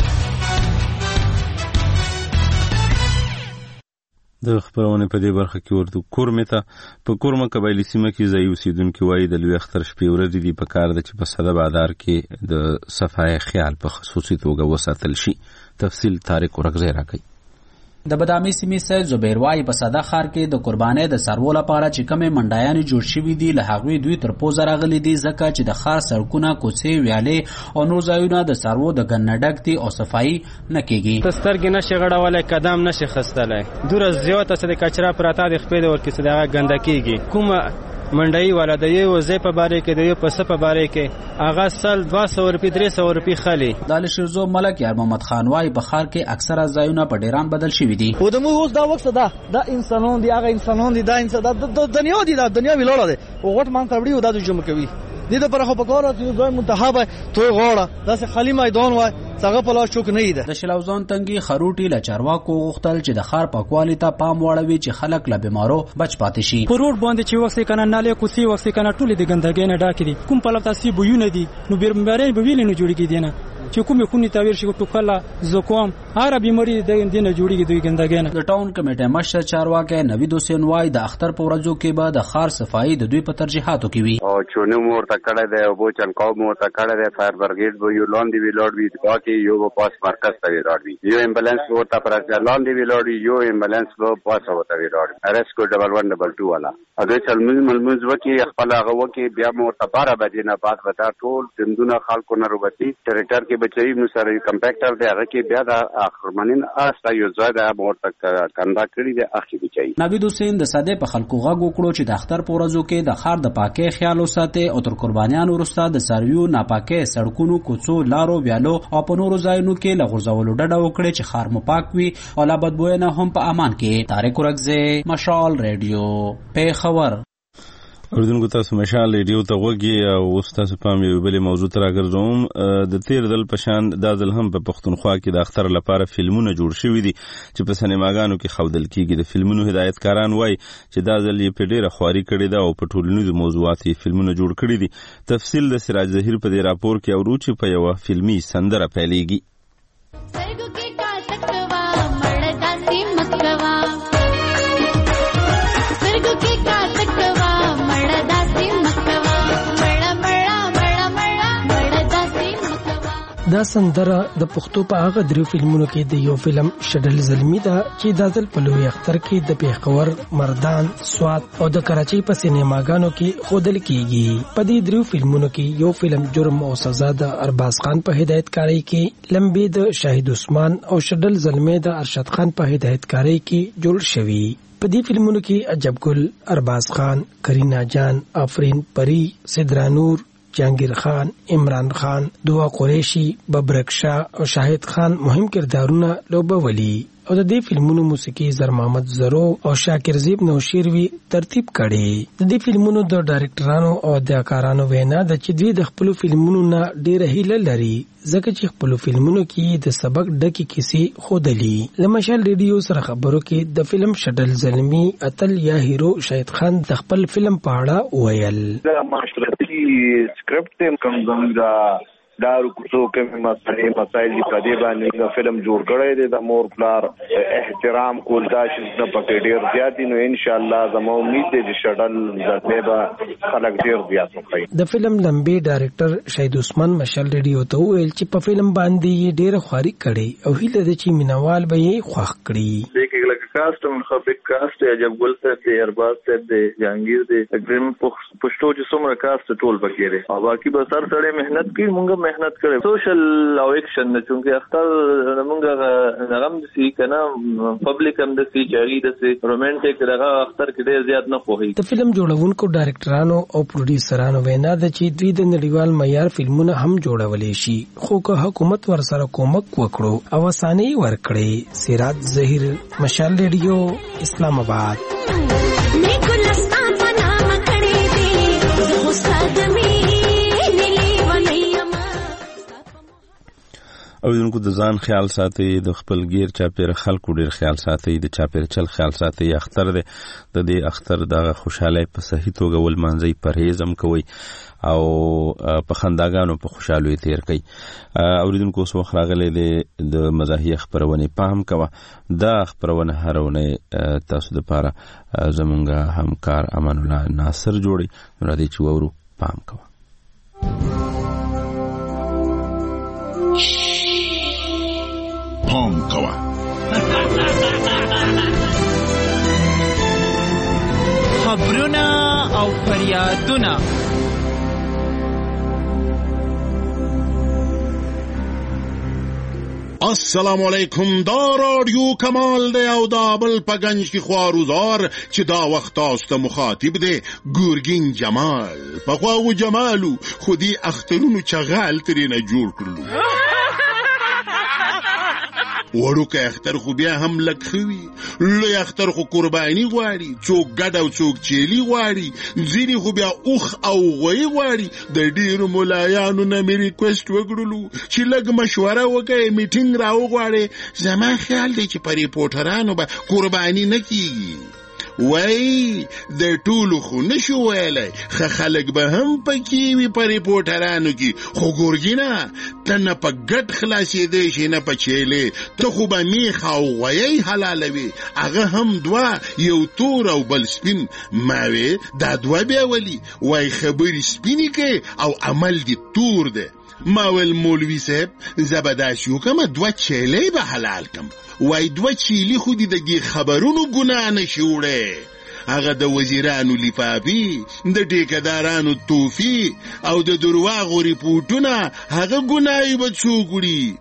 د خبرونه په دې برخه کې ورته کورمه ته په کورمه قبایلی سیمه کې ځای اوسیدونکو وایي د لوی اختر شپې ورځې دی په کار د چې په صده بازار کې د صفای خیال په خصوصي توګه وساتل شي. تفصیل طارق ورغزی راکړي. د بدامي سیمې سید زبیر وای په صدا خار کې د قربانۍ د سرو لپاره چې کومه منډایان جوړ شوي دي له هغوی دوی تر پوزه راغلي دي ځکه چې د خار سړکونه کوڅې ویالې او نور ځایونه د سرو د ګنډک دي او صفایي نه کیږي. سترګې نشي غړولای قدم نشي خستلای دور زیاته څه د کچرا پراته د خپې د ورکې څه دغه ګندکیږي. کومه منډای والا د یو ځای په باره کې د یو په سپه باره کې هغه سل دوه سوه روپۍ درې سوه روپۍ خالي. د شیرزو ملک یار محمد خان وای په خار کې اکثره ځایونه په ډیران بدل شوي دي. او د مو اوس دا وخت ده دا انسانون دي هغه انسانون دي دا انسان د دنیا دي دا دنیا ویلوړه ده او غټ مان تبړي او د جمع کوي دې د پرخه په کار چې دوی منتخب توي غوړه دا سه خالی میدان وای څنګه په لاس چوک نه ده. د شلوزان تنګي خروټي له چارواکو غوښتل چې د خار پاکوالي ته پام وړوي چې خلک له بیمارو بچ پاتې شي. په روډ باندې چې وخت کنه نالې کوسي وخت کنه ټولې د ګندګۍ نه ډاکې دي کوم په لپاره سی بوونه دي نو بیماری به ویلې نه جوړیږي دي نه چې کومې خونې تاویر شي ټوکلا زکام هر بیماری د دینه جوړیږي دوی ګندګۍ نه. د ټاون کمیټه مشر چارواکي نوید حسین وای د اختر په ورځو کې به د خار صفایي د دوی په ترجیحاتو کې وي. او چونه مور ته کړه دی او بو چنکاو مور ته کړه دی فایر برګیډ به یو لاندې ویلوړ وي دا کې یو پاس مرکز ته ویلوړ وي یو امبولانس ورته پر لاندې ویلوړ وي یو امبولانس به پاس ورته ویلوړ ارسکو ډبل ون ډبل ټو والا اګه چلمز ملمز وکي خپل هغه وکي بیا مور ته بارہ بجې نه بعد وتا ټول دندونه خلکو نه روبتي ټریټر کې بچي نو سره کمپیکټر دی هغه کې بیا د اخرمنین استا یو ځای د مور ته کنده کړی دی اخی بچي. نوید حسین د ساده په خلکو غږ وکړو چې د اختر په ورځو کې د خار د پاکي خیال وساته او تر قربانیان ورسته د سرویو ناپاکي سړکونو کوڅو لارو ویالو او په نورو ځایونو کې لغورځولو ډډه وکړي چې خار مو پاک وي او لا بدبوې نه هم په امان کې. طارق ورغزی مشال ریډیو په خبر. اردوونکو تاسو مشال ریډیو ته وګورئ او اوس تاسو پام یو بلې موضوع ته راګرځوم. د تیر دل پشان د ځل هم په پښتونخوا کې د اختر لپاره فلمونه جوړ شوي دي چې په سینماګانو کې ښودل کیږي. د فلمونو هدایتکاران وایي چې دا ځل یې په ډیره خواري کړې ده او په ټولنیزو موضوعاتو فلمونه جوړ کړي دي. تفصیل د سراج ظهیر په دې راپور کې اورو چې په یو فلمي سندره پیلېږي. دا سندره د پښتو په هغه درو فلمونو کې د یو فلم شډل زلمی ده چې د ځل په لوی اختر کې د پیښور، مردان، سوات او د کراچۍ په سینماګانو کې خودل کیږي. په دې درو فلمونو کې یو فلم جرم او سزا د ارباز خان په هدایتکاری کې، لمبي د شاهد عثمان او شډل زلمی د ارشد خان په هدایتکاری کې جوړ شوی. په دې فلمونو کې عجب ګل، ارباز خان، کرینا جان، آفرین پری، سدرانور، جهانگیر خان، عمران خان، دعا قریشی، ببرک شاه او شاهد خان مهم کردارونه لوبولي او د دې فلمونو موسیقي زر محمد زرو او شاکر زیب نوشیروي ترتیب کړي. د دې فلمونو د ډایرکټرانو او اداکارانو وینا د چې دوی د خپل فلمونو نه ډېر هیله لري ځکه چې خپل فلمونو کې د سبق ډکې کیسې خودلی. لمشال ریډیو سره خبرو کې د فلم شډل زلمی اتل یا هیرو شاهد خان د خپل فلم په اړه ویل. د معاشرتي سکرپټ کوم زموږ د دا کوڅو کې مسایل مسایل دي په دې باندې دا فلم جوړ کړی دی د مور پلار احترام کول دا چې نه پکې ډیر زیات نو ان شاء الله زمو امید دی چې شډل زده خلک ډیر زیات وکړي. د فلم لمبي ډایرکټر شهید عثمان مشال ریډیو ته ویل چې په فلم باندې ډیر خواري کړي او هیله ده چې مینوال به یې خوښ کړي. دغه لکه کاست هم خو بیگ کاست دی، عجب ګل صاحب دی، ارباز صاحب دی، جهانگیر دی، تقریبا پښتو چې څومره کاست ټول پکې دی او باقي به سر سره مهنت کوي. مونږه مهنت کړو سوشل او اکشن نه چونکه اختر مونږه نغم دي کنه پبلک هم د سی چاري د سی رومانټیک دغه اختر کې ډیر زیات نه پوهي. د فلم جوړونکو ډایرکټرانو او پروډوسرانو وینا ده چې دوی د نړیوال معیار فلمونه هم جوړولې شي خو که حکومت ورسره کومک وکړو او اساني ورکړي. سراج ظهیر، مشال ریډیو، اسلام آباد. او دونکو د ځان خیال ساتي، د خپل غیر چاپیر خلکو ډیر خیال ساتي، د چاپیر چل خیال ساتي. اختر دی د دې اختر د خوشاله په صحیح توګه ول مانځي، پرهیز هم کوي او په خنداګانو په خوشاله تیر کوي. اوریدونکو اوس وخت راغلی د مزاحیه خبرونه پام کوه. دا خبرونه هرونه تاسو د پاره زمونږ همکار امان الله ناصر جوړي نو راځي چې وورو پام کوه. پام کوه. خبرونه او فریادونه السلام علیکم. دا رادیو کمال دی او دا بل پګنج کی خواروزار چې دا وخت تاسو مخاطب دی ګورګین جمال په خواو جمالو خودي اخترونو چغال ترینه جوړ کړلو. وړو که اختر خو بیا هم لکخوي، لوی اختر خو قربانی غواړي، څوک ګډ او څوک چیلی غواړي، ځینې خو بیا اوخ او غوی غواړي. د ډیرو ملایانو نه مې ریکوست وکړلو چې لږ مشوره وکړي، میټینګ راوغواړي. زما خیال دی چې په ریپورټرانو به قربانی نه کیږي. وای د ټولو خو نشو ویلی، خه خلک به هم پکې وي په ریپورټرانو کې. خو ګورګینه ته نه په ګډ خلاصېدی شي نه په چیلې، ته خو به میخ او غویی حلالوي. هغه هم دوه، یو تور او بل سپین. ما وی دا دوه بیا ولي؟ وای خبرې سپینې کوي او عمل دې تور دی. ما ویل مولوي صاحب زه به داسې وکړم دوه چیلې به حلال کړم. وای دوه چیلي خو دې د دې خبرونو ګناه نشي وړی. هغه د وزیرانو لفافي، د ټیکدارانو توفي او د درواغو ریپورټونه هغه ګناهي به څوک وړي.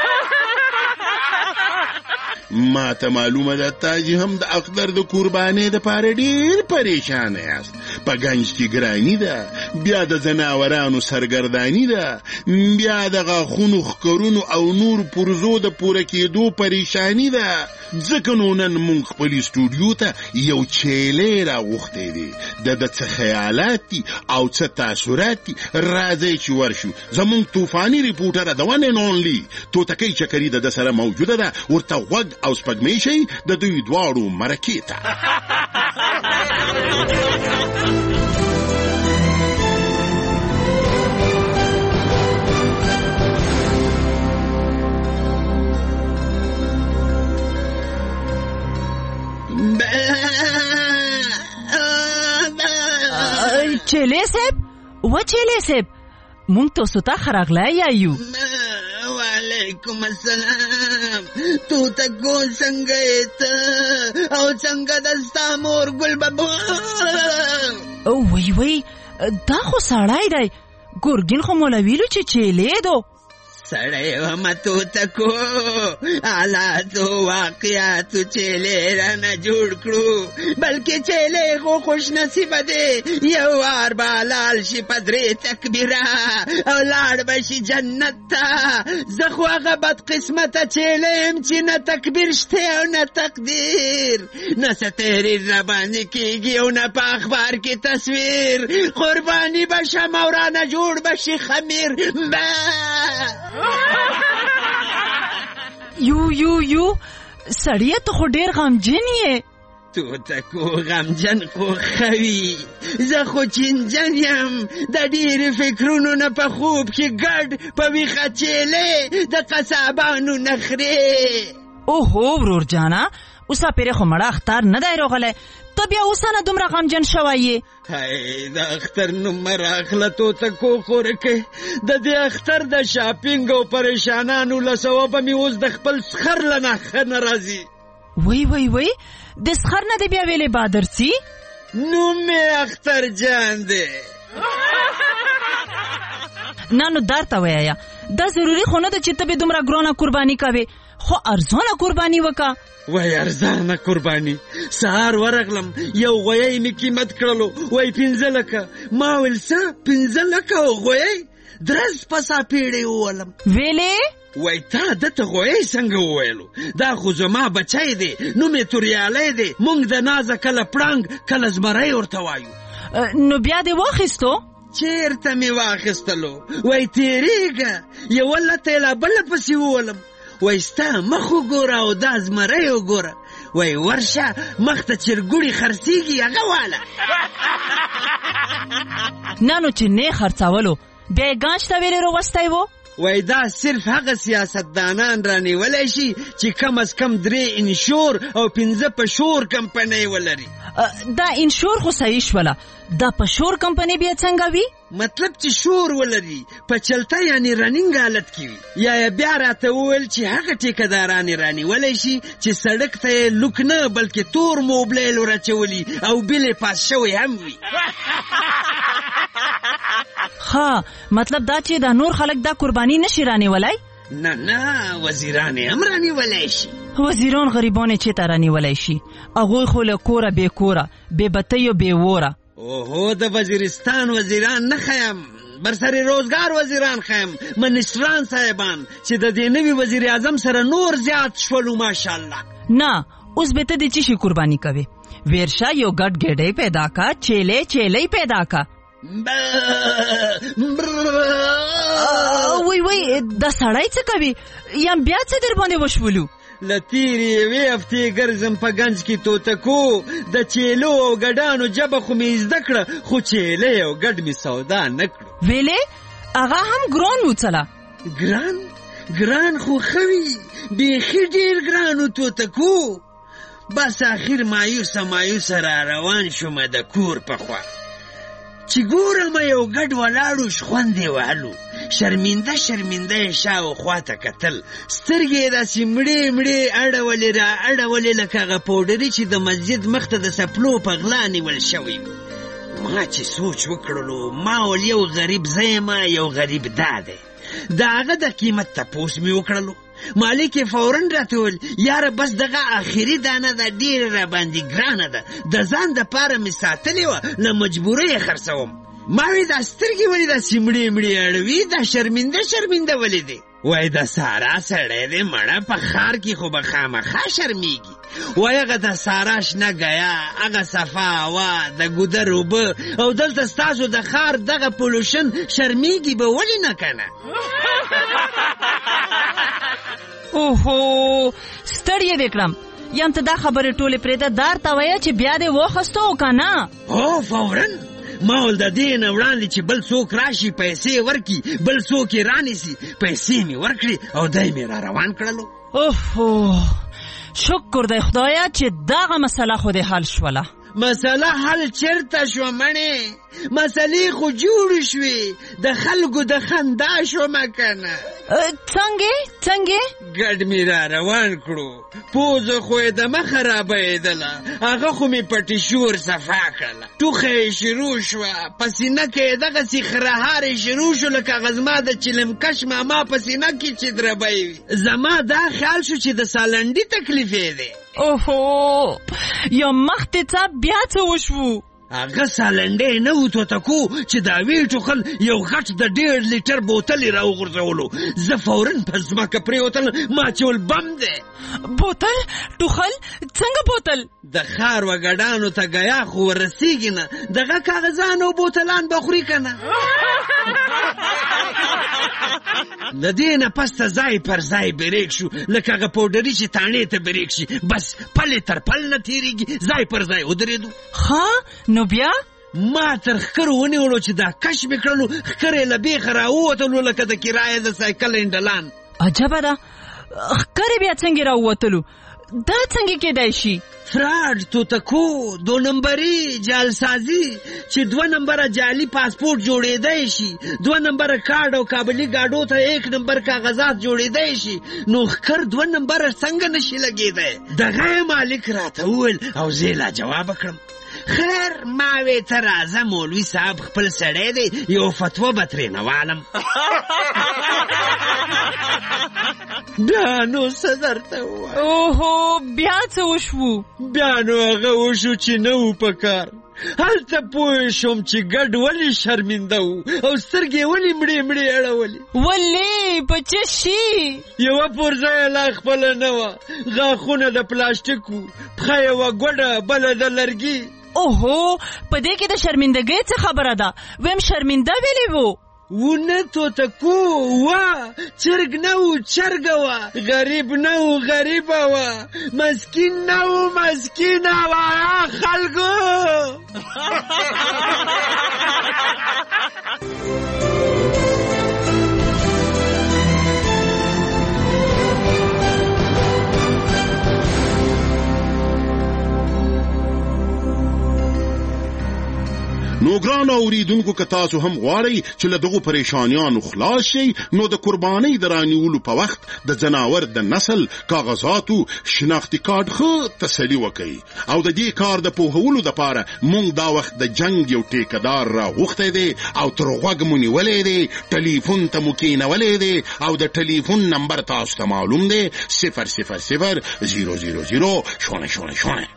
ما ته معلومه ده تاسو هم د اختر د قربانۍ دپاره ډېر پریشان یاست. په ګنج کې ګراني ده، بیا د ځناورانو سرګرداني ده، بیا د غاښونو ښکرونو او نور پرزو د پوره کېدو پریشاني ده. ځکه نو نن مونږ خپل سټوډیو ته یو چیلی راغوښتی دی. د ده څه خیالات دي او څه تاثرات دي. راځئ چې ورشو. زمونږ طوفاني ریپورټره د ون اینډ اونلي توتکۍ چکري د ده سره موجوده ده. ورته غوږ او سپګمۍ شئ د دوی دواړو مرکې ته. چیلې صاحب و چیلې صاحب مونږ تاسو ته ښه راغلی یایو. وعلیکم السلام. تو تکو څنګه یې ته او څنګه د ستا مور ګل بابا؟ وی وی دا خو سړی دی. ګورګین خو مولا ویلو چې چیلې دو. سړی ومه تو تکو حالاتو واقعاتو چیلې رانه جوړ کړو. بلکې چیلې خو خوش نصیبه دی، یو وار به حلال شي په درې تکبیره او لاړ به شي جنت ته. زه خو هغه بدقسمته چیلې یم چې نه تکبیر شته او نه تقدیر، نه څه تحریر راباندې کېږي او نه په اخبار کې تصویر. قرباني به شم او رانه جوړ به شي خمیر. یو یو یو سړیه ته خو ډېر غمجن یې. توتکو غمجن خو خوي زه خو چنجن یم د ډېرې فکرونو نه په خوب کې ګډ په ویښه چیلې د قصابانو نخرې. اوهو ورور جانا اوسه پیرې خو مړه اختر نه دی راغلی، ته بیا اوسه نه دومره غمجن شوی یې. هی د اختر نوم راخله توتکو خورکې، د دې اختر د شاپینګ او پریشانانو له سوبه مې اوس د خپل سخر له نښه نه راځي. وی وی وی د سخر نه دی بیا ویلې بادرسي؟ نوم مې اختر جان دی. نه نو درته ویایا دا ضروري خو نه ده چې ته به دومره ګرانه قرباني کوې، خو ارزانه قرباني وکړه. وای ارزانه قرباني، سهار ورغلم یو غویی مې قیمت کړلو، وای پنځه لکه. ما ویل څه پنځه لکه غویی؟ درز پسا پیړې وولم. ویلې؟ وای تا دته غویی څنګه وویلو؟ دا خو زما بچی دی، نوم یې توریالی دی، موږ د نازه کله پړانګ کله زمری ورته وایو. نو بیا دې واخیستو؟ چیرته مې واخیستلو؟ وای تیریږه یوه لته یې لا بله پسې وولم. وای ستا مخ وګوره او دا زمری وګوره. وای ورشه مخ ته چرګوړي خرڅېږي هغه واله. نه نو چې نه خرڅولو بیا یې ګانج ته ویلې راوستی و؟ وای دا صرف هغه سیاستدانان رانیولی شي چې کم از کم درې انشور او پنځه پشور کمپنۍ ولري. دا انشور خو صحیح شوله، دا پشور کمپنۍ بیا څنګه وي؟ مطلب چې شور ولري، په چلته یعنی رننګ حالت کې وي. یا یا بیا راته وویل چې هغه ټیکهداران یې رانیولی شي چې سړک ته یې لوک نه بلکې تور موبلیل ورچولي او بیل یې پاس شوی هم وي. ها مطلب دا چې دا نور خلک دا قرباني نشي رانیولی؟ نه نه وزیران هم رانیولی شي. وزیران غریبان یې چېرته رانیولی شي؟ هغوی خو له کوره بې کوره بې بتیو بې وره. اوهو د وزیرستان وزیران نه خیم، برسر روزگار وزیران خیم، منیستران صاحبان چې د دې نوي وزیر اعظم سره نور زیات شولو ماشاءالله. نه اوس به ته د چی شي قرباني کوي؟ ورشه یو ګډ ګډۍ پیدا کا، چیلې چیلې پیدا کا. وای وای دا سړی څه کوي؟ یم بیا څه در باندې وشولو؟ له تیرې یوې هفتې ګرځم په ګنج کې توتکو، د چیلو او ګډانو جبه خو مې زده کړه، خو چیلې او ګډ مې سودا نه کړو. ویلې هغه هم ګران وڅله؟ ګران ګران خو ښه وي، بیخي ډېر ګران و توتکو. بس آخر مایوسه مایوسه را روان شومه د کور په خوا چې ګورم یو ګډ ولاړو شخوند یې وهلو. شرمنده شرمنده یې شاوخوا ته کتل، سترګې یې داسې مړې مړې اړولې را اړولې لکه هغه پوډري چې د مسجد مخ ته د سپلو په غلا نیول شوی وي. ما چې سوچ وکړلو ما ول یو غریب زه یم یو غریب دا دی. د هغه د قیمت تپوس مې وکړلو. مالک یې فورن راته وویل یاره بس دغه آخري دانه ده ډېره راباندې ګرانه ده، د ځان دپاره مې ساتلې وه له مجبورۍ یې خرڅوم. ما وی دا سترګې ولې داسې مړې مړې اړوي؟ دا شرمنده شرمنده ولې دی؟ وای د سارا سړی دی مړه، په ښار کې خو به خامخا شرمېږي. وای هغه د سارا شنه ګیا، هغه صفا هوا، د ګودر اوبه او دلته ستاسو د ښار دغه پولوشن شرمېږي به ولې نه که نه؟ اوهو ستړی دې کړم، یم ته دا خبرې ټولې پرېږده، دار ته وایه چې بیا دې واخیستو که نه؟ هو فورن. ما ول د دې نه وړاندې چې بل څوک راشي پیسې ورکړي، بل څوک یې رانیسي، پیسې مې ورکړې او دی مې را روان کړلو. اوهو شکر دی خدایه چې دغه مسله خو دې حل شوله. مسله حل چرته شوه مڼې؟ مسلې خو جوړې شوې، د خلکو د خندا شومه که نه؟ څنګه څنګه؟ ګډ مې را روان کړو، پوزه خو یې د مخه رابهېدله، هغه خو مې پټې شور صفا کړله، ټوخه یې شروع شوه، په سینه کې یې دغسې خرهار یې شروع شو لکه هغه زما د چلمکش ماما په سینه کې چې دربی وي. زما دا خیال شو چې د سالنډي تکلیف یې دی. اوهو یا مخ دې څه بیا څه وشو؟ هغه سالنډی نه و توتکو چې دا وی ټوخل یو غټ د ډېر لیټر بوتل یې راوغورځولو. زه فورن په ځمکه پرېوتل، ما چې ول بم دی. بوتل ټوخل څنګه بوتل؟ د ښار وګډانو ته ګیا خو ورسېږي نه، دغه کاغذان او بوتلان به خوري که نه؟ د دې نه پس ته ځای پر ځای بریک شو لکه هغه پوډري چې تاڼې ته بریک شي، بس پلې تر پل نه تېرېږي، ځای پر ځای ودرېدو. ښه نو بیا ما تر ښکر ونیولو چې دا کش مې کړلو، ښکر یې له بیخه راووتلو لکه د کرایه د سایکل انډلان. عجبه ده، ښکر یې بیا څنګه راووتلو؟ دا څنګه کېدای شي؟ فراډ، توتکو، دو نمبري، جالسازي، چې دوه نمبره جعلي پاسپورت جوړېدی شي، دوه نمبره کارډ او کابلي ګاډو ته ایک نمبر کاغذات جوړېدی شي، نو ښکر دوه نمبره څنګه نشي لګېدی؟ دغه مالک راته وویل او زه لا جواب کړم. خیر ما وې ته راځه مولوي صاحب خپل سړی دی، یو فتوا به ترېنه والم. بیا نو څه درته ووایم؟ اوهو بیا څه وشو؟ بیا نو هغه وشو چې نه و په کار. هلته پوه شوم چې ګډ ولې شرمنده و او سترګې ولې مړې مړې اړولې. ولې په څه شي؟ یوه پرزه یې لا خپله نه وه، غاښونه د پلاستیک وو، پښه یې وه ګوډه بله د لرګي. اوهو په دې کې د شرمندګۍ څه خبره ده؟ ویم شرمنده ویلې وو؟ ونه توتکو وا، چرګ نه و چرګه وه، غریب نه و غریبه وه، مسکین نه و مسکینه وه. خلکو نو ګران اوریدونکو که تاسو هم غواړئ چې له دغو پریشانیانو خلاص شئ، نو د قربانۍ د رانیولو په وخت د ځناور د نسل، کاغذاتو، شناختي کارت ښه تسلي وکئ. او د دې کار د پوهولو دپاره موږ دا وخت د جنګ یو ټیکهدار راغوښتی دی او تر غوږ مو نیولی دی، ټلیفون ته مو کېنولی دی او د ټلیفون نمبر تاسو ته معلوم دی، صفر صفر صفر زیرو زیرو زیرو شونه شونه شونه.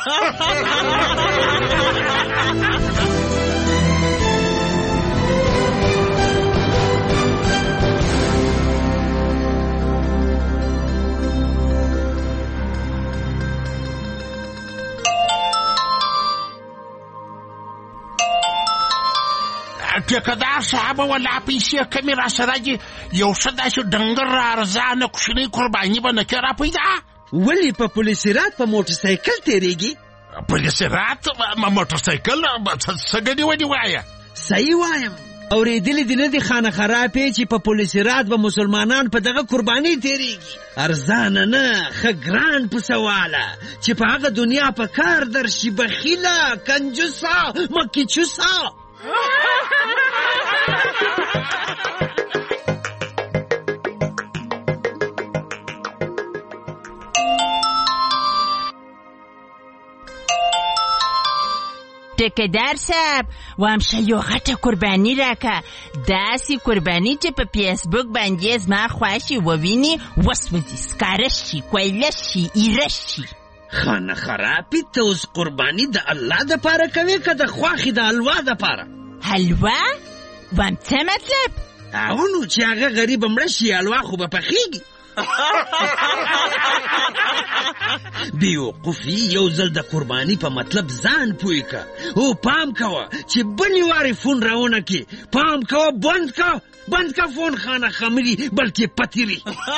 ټیکهدار صاحب ولا پیسې کمې را سره دي، یو څه داسې ډنګر را ارزانه کوچنۍ قرباني به نه کې را پیدا. ولې په پولیسرات په موټر سایکل تېرېږي؟ پولیسرات موټر سایکل څه ګډې ودې وایه؟ صحیح وایم. اورېدلې دې نه دي خانه خرابې چې په پولیسرات به مسلمانان په دغه قرباني تېرېږي؟ ارزانه نه، ښه ګران په سواله چې په هغه دنیا په کار درشي. بخیله، کنجوسه، مکې چوسه. ټیکهدار صاحب وایم شه یو غټه قرباني راکه، داسې قرباني چې په فیسبوک باندې زما خوښې وویني، وسوځي، سکاره شي، کویله شي، ایره شي. خانه خرابې ته اوس قرباني د الله دپاره کوې که د خوښې د حلوا دپاره؟ حلوا؟ وایم څه مطلب؟ او نو چې هغه غریبه مړه شي حلوا خو به پخېږي. بیوقوفي، یو ځل د قرباني په مطلب ځان پوی که. او پام کوه چې بلې وارې فون راونه کې، پام کوه، بند که بند که فون خانه خمري بلکې پتیري.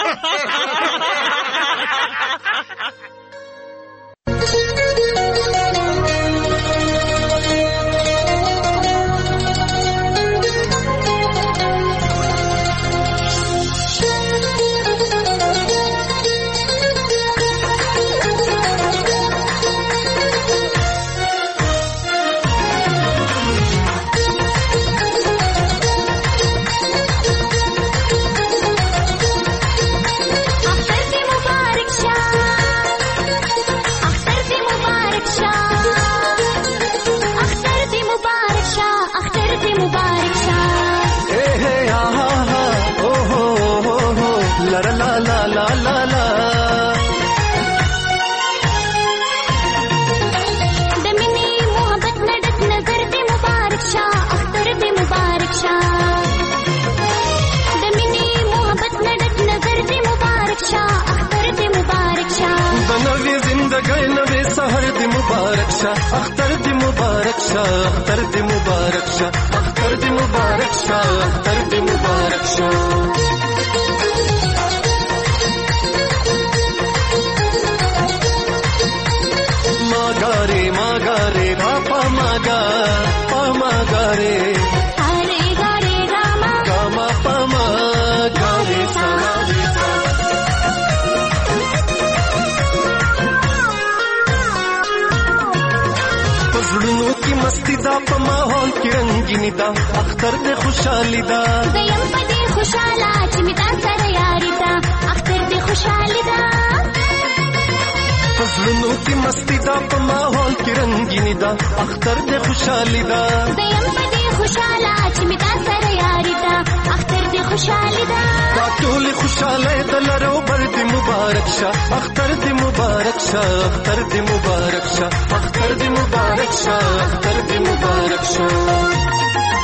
اختر دی مبارک شاه، اختر دی مبارک شاه، اختر دی مبارک شاه، اختر دی مبارک شاه. دا په ماحول کې رنگینی دا اختر دې خوشحالي دا زیم په دې خوشاله چې می تا سره یاري دا اختر دې خوشحالي دا فزلونو کې مستی دا په ماحول کې رنگینی دا اختر دې خوشحالي دا زیم په دې خوشاله چې می تا سره یاري دا اختر دې خوشحالي دا دا ټول خوشاله دلرو بر دې مبارک شه اختر دې مبارک شه اختر دې مبارک شه اختر دې مبارک شه اختر دې مبارک شه